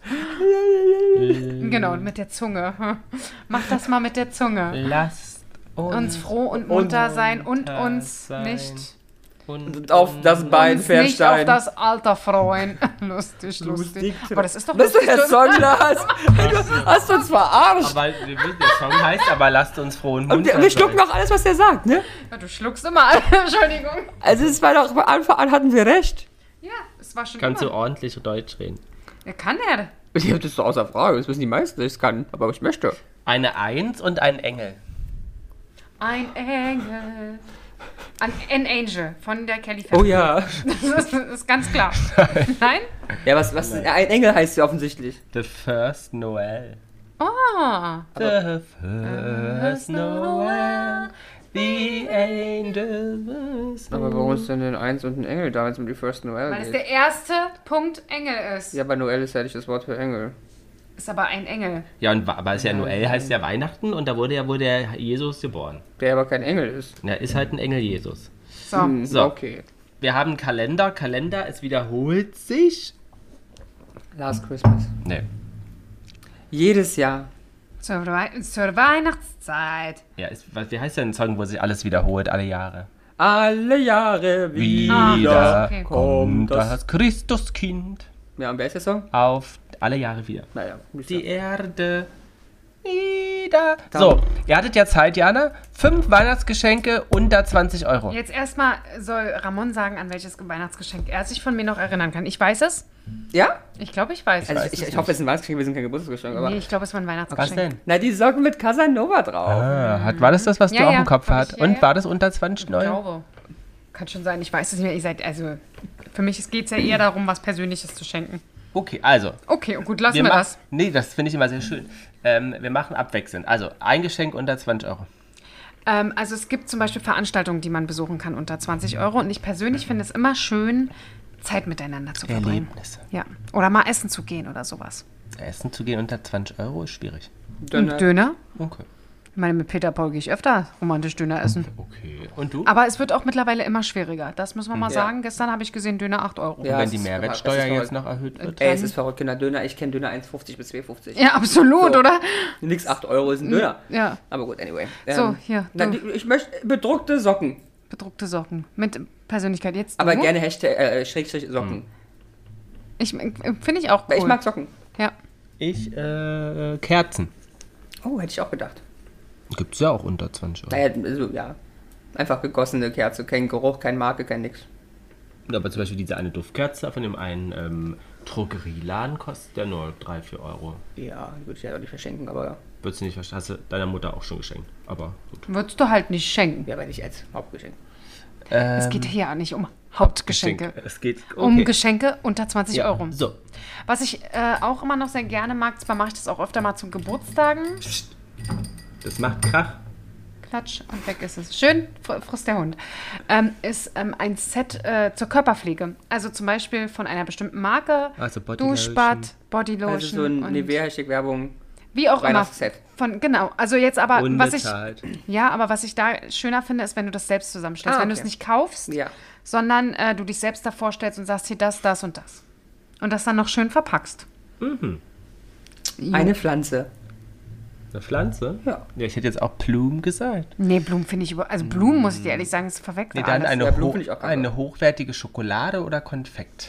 Genau, mit der Zunge. Mach das mal mit der Zunge.
Lasst
Uns froh und munter sein und uns nicht
Und auf das Bein
nicht auf
versteigen.
das Alter freuen. Lustig. Aber das ist doch
Bist du
lustig.
der Song, Lars? Du hast uns verarscht.
Aber der Song heißt aber lasst uns froh und
Und
munter
wir schlucken
sein.
auch alles, was der sagt, ne?
Ja, du schluckst immer. Entschuldigung.
Also es war doch, von Anfang an hatten wir recht.
Ja, es war schon
Kannst du
immer.
ordentlich Deutsch reden?
Ja, kann er.
Ich hab das so außer Frage, das wissen die meisten, dass ich es kann, aber ich möchte.
Eine Eins und ein Engel.
Ein Engel. An Angel von der Kelly
Oh
Family.
ja.
Das ist ganz klar. Nein?
Ja, was ein Engel heißt ja offensichtlich.
The First Noel.
Oh.
The First Noel. The Angels.
Aber warum ist denn ein Eins und ein Engel da, wenn es um die First Noel
Weil es
geht?
der erste Punkt Engel ist.
Ja, aber Noel ist ja nicht das Wort für Engel.
Ist aber ein Engel.
Ja, und aber es ist ja Noel, heißt ja Weihnachten und da wurde ja wohl der Jesus geboren.
Der aber kein Engel ist.
Ja, ist halt ein Engel Jesus.
So.
So.
Okay.
Wir haben Kalender. Kalender, es wiederholt sich.
Last Christmas.
Nee.
Jedes Jahr.
Zur Weihnachtszeit.
Ja, wie heißt denn ein Song, wo sich alles wiederholt, alle Jahre?
Alle Jahre
Wieder
wieder
okay.
kommt das Christuskind
Ja, und wer ist der Song?
auf alle Jahre wieder.
Naja,
Die Erde wieder. So, ihr hattet ja Zeit, Jana. 5 Weihnachtsgeschenke unter 20 Euro.
Jetzt erstmal soll Ramon sagen, an welches Weihnachtsgeschenk er sich von mir noch erinnern kann. Ich weiß es.
Ja?
Ich glaube, ich weiß
Also
es.
ich hoffe, es ist ein Weihnachtsgeschenk, wir sind kein Geburtstagsgeschenk, aber...
Nee, ich glaube, es war ein
Was
Weihnachtsgeschenk.
denn?
Na, die Socken mit Casanova drauf.
War das, was du
Ja,
auch
ja,
im Kopf
hab
hast?
ich, ja,
Und
ja.
war das unter 20
Ich
Euro?
glaube. Kann schon sein, ich weiß es nicht mehr. Ihr seid, also, für mich geht es ja eher darum, was Persönliches zu schenken.
Okay, also.
Okay, gut, lassen wir
machen-
das.
Nee, das finde ich immer sehr schön. Wir machen abwechselnd. Also, ein Geschenk unter 20 Euro.
Also es gibt zum Beispiel Veranstaltungen, die man besuchen kann unter 20 Euro. Und ich persönlich finde es immer schön, Zeit miteinander zu verbringen.
Erlebnisse.
Ja. Oder mal essen zu gehen oder sowas.
Essen zu gehen unter 20 Euro ist schwierig.
Und Döner?
Okay.
Ich meine, mit Peter Paul gehe ich öfter romantisch Döner essen.
Okay. Und du?
Aber es wird auch mittlerweile immer schwieriger. Das müssen wir mal sagen. Gestern habe ich gesehen, Döner 8 Euro.
Ja,
Wenn
es
die
ist
Mehrwertsteuer
verrückt.
jetzt noch erhöht wird?
Ey, es ist verrückt, Döner. Ich kenne Döner 1,50 bis 2,50.
Ja, absolut,
So.
oder?
Nix 8 Euro ist ein Döner.
Ja.
Aber gut, anyway.
So, hier,
Na,
du.
ich möchte bedruckte Socken.
Bedruckte Socken. Mit Persönlichkeit. Jetzt
Aber
du?
gerne Schrägstrich Socken.
Finde ich auch cool.
Ich mag Socken.
Ja.
Ich, Kerzen.
Oh, hätte ich auch gedacht.
Gibt's ja auch unter 20 Euro.
Naja, also, ja. Einfach gegossene Kerze. Kein Geruch, kein Marke, kein nix.
Aber zum Beispiel diese eine Duftkerze von dem einen Drogerieladen kostet ja nur 3-4 Euro.
Ja, würde ich ja auch nicht verschenken, aber...
Würdest du nicht verstehen? Hast du deiner Mutter auch schon geschenkt. Aber gut.
Würdest du halt nicht schenken.
Ja, aber nicht als Hauptgeschenk.
Es geht hier ja nicht um Hauptgeschenke.
Es geht
Um Geschenke unter 20
ja.
Euro.
So.
Was ich auch immer noch sehr gerne mag, zwar mache ich das auch öfter mal zu Geburtstagen.
Das macht Krach.
Klatsch und weg ist es. Schön, frisst der Hund. Ist ein Set zur Körperpflege. Also zum Beispiel von einer bestimmten Marke.
Also
Duschbad, Bodylotion.
Also so ein
und
Nivea-Hashtag-Werbung.
wie auch immer.
Weihnachtsset.
Genau. Also jetzt aber,
Unbezahlt.
was ich da schöner finde, ist, wenn du das selbst zusammenstellst.
Ah,
Wenn du
okay.
es nicht kaufst,
Ja.
sondern du dich selbst davor stellst und sagst, hier das und das. Und das dann noch schön verpackst.
Mhm.
Eine Pflanze.
Eine Pflanze?
Ja.
Ja, ich hätte jetzt auch Blumen gesagt.
Nee, Blumen finde ich also Blumen, muss ich dir ehrlich sagen, ist verweckt.
Nee, dann
Ja, Blumen finde ich auch
eine hochwertige Schokolade oder Konfekt?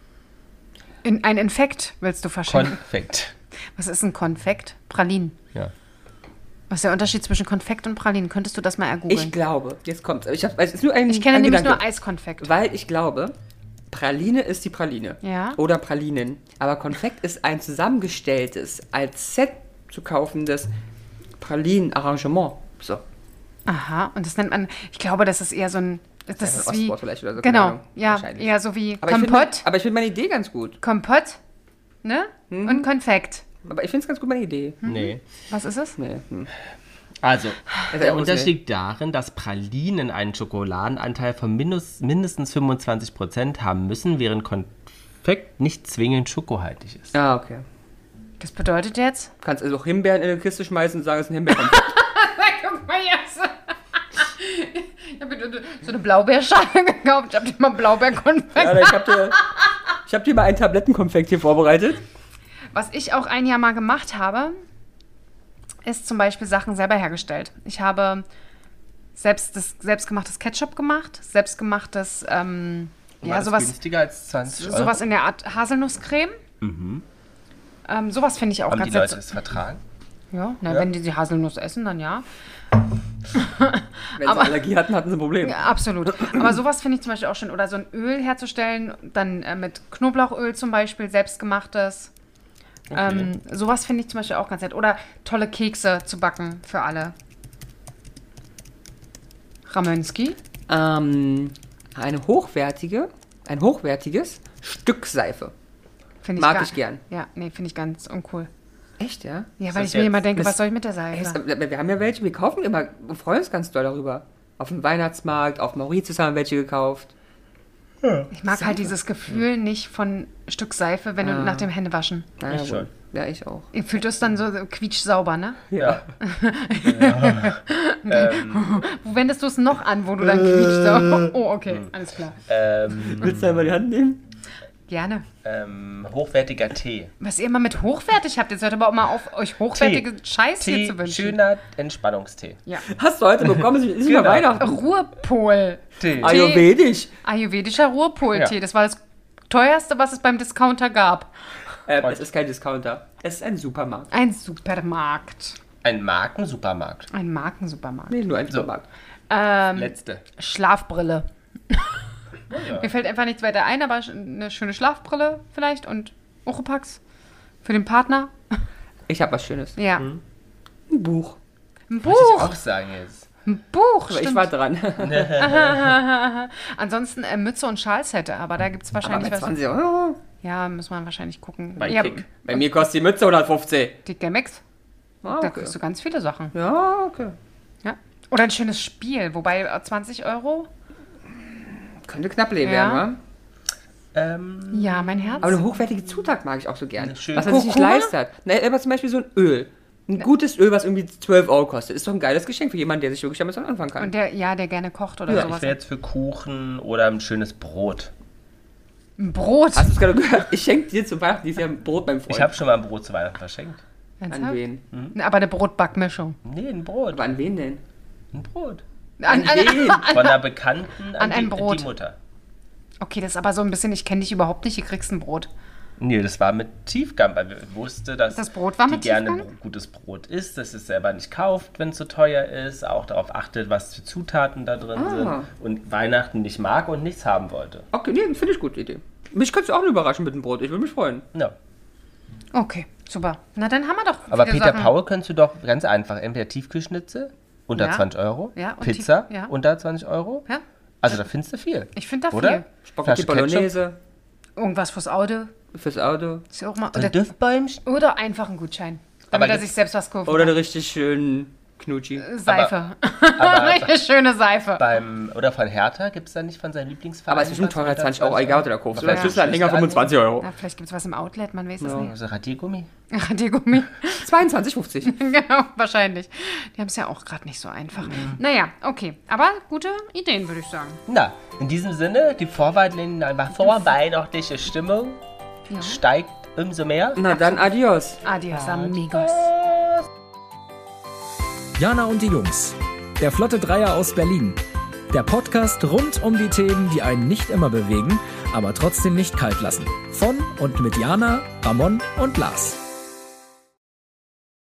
Ein Infekt willst du verschenken.
Konfekt.
Was ist ein Konfekt? Pralinen.
Ja.
Was ist der Unterschied zwischen Konfekt und Pralinen? Könntest du das mal
Ich
ergoogeln?
glaube, jetzt kommt's. Es ist nur ein
Ich kenne
ein
nämlich
Gedanke.
nur Eiskonfekt.
Weil ich glaube, Praline ist die Praline.
Ja.
Oder Pralinen. Aber Konfekt ist ein zusammengestelltes, als Set zu kaufendes Pralinen-Arrangement. So.
Aha, und das nennt man, ich glaube, das ist eher so ein, das
Ja,
ist wie,
Ostwort vielleicht oder so. keine
genau,
Ahnung.
ja,
Wahrscheinlich.
eher so wie
Aber ich
Kompott.
finde meine Idee ganz gut.
Kompott ne? Und Konfekt.
Aber ich finde es ganz gut, meine Idee.
Nee.
Was ist es?
Nee.
Also,
Also,
der
muss
Unterschied liegt darin, dass Pralinen einen Schokoladenanteil von mindestens 25% haben müssen, während Konfekt nicht zwingend schokohaltig ist.
Ah, okay.
Das bedeutet jetzt?
Du kannst also auch Himbeeren in eine Kiste schmeißen und sagen, es ist ein Himbeerkonfekt.
Guck mal jetzt. Ich habe so eine Blaubeerschale gekauft. Ich habe dir mal Blaubeerkonfekt.
Ja, ich hab dir mal einen Tablettenkonfekt hier vorbereitet.
Was ich auch ein Jahr mal gemacht habe, ist zum Beispiel Sachen selber hergestellt. Ich habe selbstgemachtes Ketchup gemacht, selbstgemachtes,
War
sowas,
das günstiger als 20 Euro?
sowas in der Art Haselnusscreme. Sowas finde ich auch
Haben
ganz
die Leute
nett.
das vertragen?
Ja, wenn die Haselnuss essen, dann ja.
Wenn sie Allergie hatten, hatten sie ein Problem.
Ja, absolut. Aber sowas finde ich zum Beispiel auch schön. Oder so ein Öl herzustellen, dann mit Knoblauchöl zum Beispiel, selbstgemachtes.
Okay.
Sowas finde ich zum Beispiel auch ganz nett. Oder tolle Kekse zu backen für alle. Ramönski.
Ein hochwertiges Stück Seife.
Finde
Mag ich gern.
Ja, nee, finde ich ganz uncool.
Echt, ja?
Ja, weil
das
ich mir
jetzt?
immer denke,
Das-
was soll ich mit der Seife?
Wir haben ja welche, wir kaufen immer, wir freuen uns ganz doll darüber. Auf dem Weihnachtsmarkt, auf Mauritius haben wir welche gekauft.
Ich mag halt dieses Gefühl nicht von Stück Seife, wenn du nach dem Händewaschen.
Ja,
Ich schon.
Ja, ich auch.
Ihr fühlt es dann so quietschsauber, ne?
Ja.
Wo wendest du es noch an, wo du dann quietschsauber... Oh, okay, alles klar.
Willst du einmal die Hand nehmen?
Gerne.
Hochwertiger Tee.
Was ihr immer mit hochwertig habt, jetzt hört aber auch mal auf, euch hochwertige Scheiß hier zu wünschen.
Schöner Entspannungstee.
Ja.
Hast du heute bekommen, ist nicht
Genau.
mehr Weihnachten.
Ruhrpol.
Tee.
Ayurvedisch.
Ayurvedischer Ruhrpol-Tee.
Ja.
Das war das teuerste, was es beim Discounter gab.
Es ist kein Discounter. Es ist ein Supermarkt.
Ein Supermarkt.
Ein Markensupermarkt.
Ein Markensupermarkt.
Nee, nur ein Supermarkt.
Letzte.
Schlafbrille.
Ja.
Mir fällt einfach nichts weiter ein, aber eine schöne Schlafbrille vielleicht und Oropax für den Partner.
Ich habe was Schönes.
Ja.
Ein Buch.
Ein
Muss ich
Buch.
auch sagen jetzt.
Ein Buch.
Aber ich
Stimmt.
war dran.
Ansonsten Mütze und Schals aber da gibt es
Aber
wahrscheinlich
mit
was.
20 Euro.
Ja, muss man wahrscheinlich gucken.
Bei
Ja,
Kick.
Bei mir kostet die Mütze 150.
die Gamex.
Ah,
Da
okay.
kriegst du ganz viele Sachen.
Ja, okay.
Ja. Oder ein schönes Spiel, wobei 20 Euro.
Könnte knapp leben
Ja.
werden, wa?
Ja, mein Herz.
Aber eine hochwertige Zutat mag ich auch so gerne.
Schön.
Was man sich nicht
Kurkuma?
leistet. Ne, aber zum Beispiel so ein Öl. Ein gutes Öl, was irgendwie 12 Euro kostet. Ist doch ein geiles Geschenk für jemanden, der sich wirklich damit anfangen kann.
Und der gerne kocht oder
Ich
sowas.
wäre jetzt für Kuchen oder ein schönes Brot.
Ein Brot.
Hast du es gerade gehört? Ich schenke dir zu Weihnachten dieses Jahr ein Brot beim Freund.
Ich habe schon mal ein Brot zu Weihnachten verschenkt.
An
Ernsthaft?
wen?
Aber eine Brotbackmischung.
Nee, ein Brot.
Aber an wen denn?
Ein Brot.
An
wen?
Von einer Bekannten
An ein Brot.
die Mutter.
Okay, das ist aber so ein bisschen, ich kenne dich überhaupt nicht, hier kriegst ein Brot.
Nee, das war mit Tiefgang, weil wir wussten, dass
Das Brot war
die
mit
gerne
Tiefgang?
gutes Brot isst, dass es selber nicht kauft, wenn es zu teuer ist, auch darauf achtet, was für Zutaten da drin sind und Weihnachten nicht mag und nichts haben wollte.
Okay, nee, finde ich gut, die Idee. Mich könntest du auch überraschen mit dem Brot. Ich würde mich freuen.
Ja.
Okay, super. Na, dann haben wir doch
Aber
viele
Peter
Sachen.
Paul könntest du doch ganz einfach, entweder Tiefkühlschnitzel unter
Ja.
20 Euro,
Ja, und
Pizza
ja.
unter 20 Euro.
Ja,
Also da findest du viel.
ich finde da
Oder?
viel.
Spaghetti
Flasche Ketchup.
Bolognese
Irgendwas fürs Auto.
fürs Auto.
Ist ja auch mal,
So ein Duftbäumchen.
oder einfach ein Gutschein.
Aber
Damit er
gibt's-
sich selbst was kaufen
Oder eine
kann.
richtig schönen Knutschi.
Seife.
Aber
Richtig schöne Seife.
oder von Hertha gibt es da nicht von seinem Lieblingsverein?
Aber es ist bestimmt
was
teurer als
unter
20 Euro. Egal, oder kaufst. Oder
Ja.
Schlüsselanhänger 25 Euro.
Na, vielleicht gibt es was im Outlet, man weiß es nicht.
Also Radiergummi.
Radiergummi.
22,50.
Genau, wahrscheinlich. Die haben es ja auch gerade nicht so einfach. Naja, okay. Aber gute Ideen, würde ich sagen.
Na, in diesem Sinne, die vorweihnachtliche Stimmung steigt umso mehr.
Na dann, adios.
Adios, amigos.
Jana und die Jungs. Der Flotte Dreier aus Berlin. Der Podcast rund um die Themen, die einen nicht immer bewegen, aber trotzdem nicht kalt lassen. Von und mit Jana, Ramon und Lars.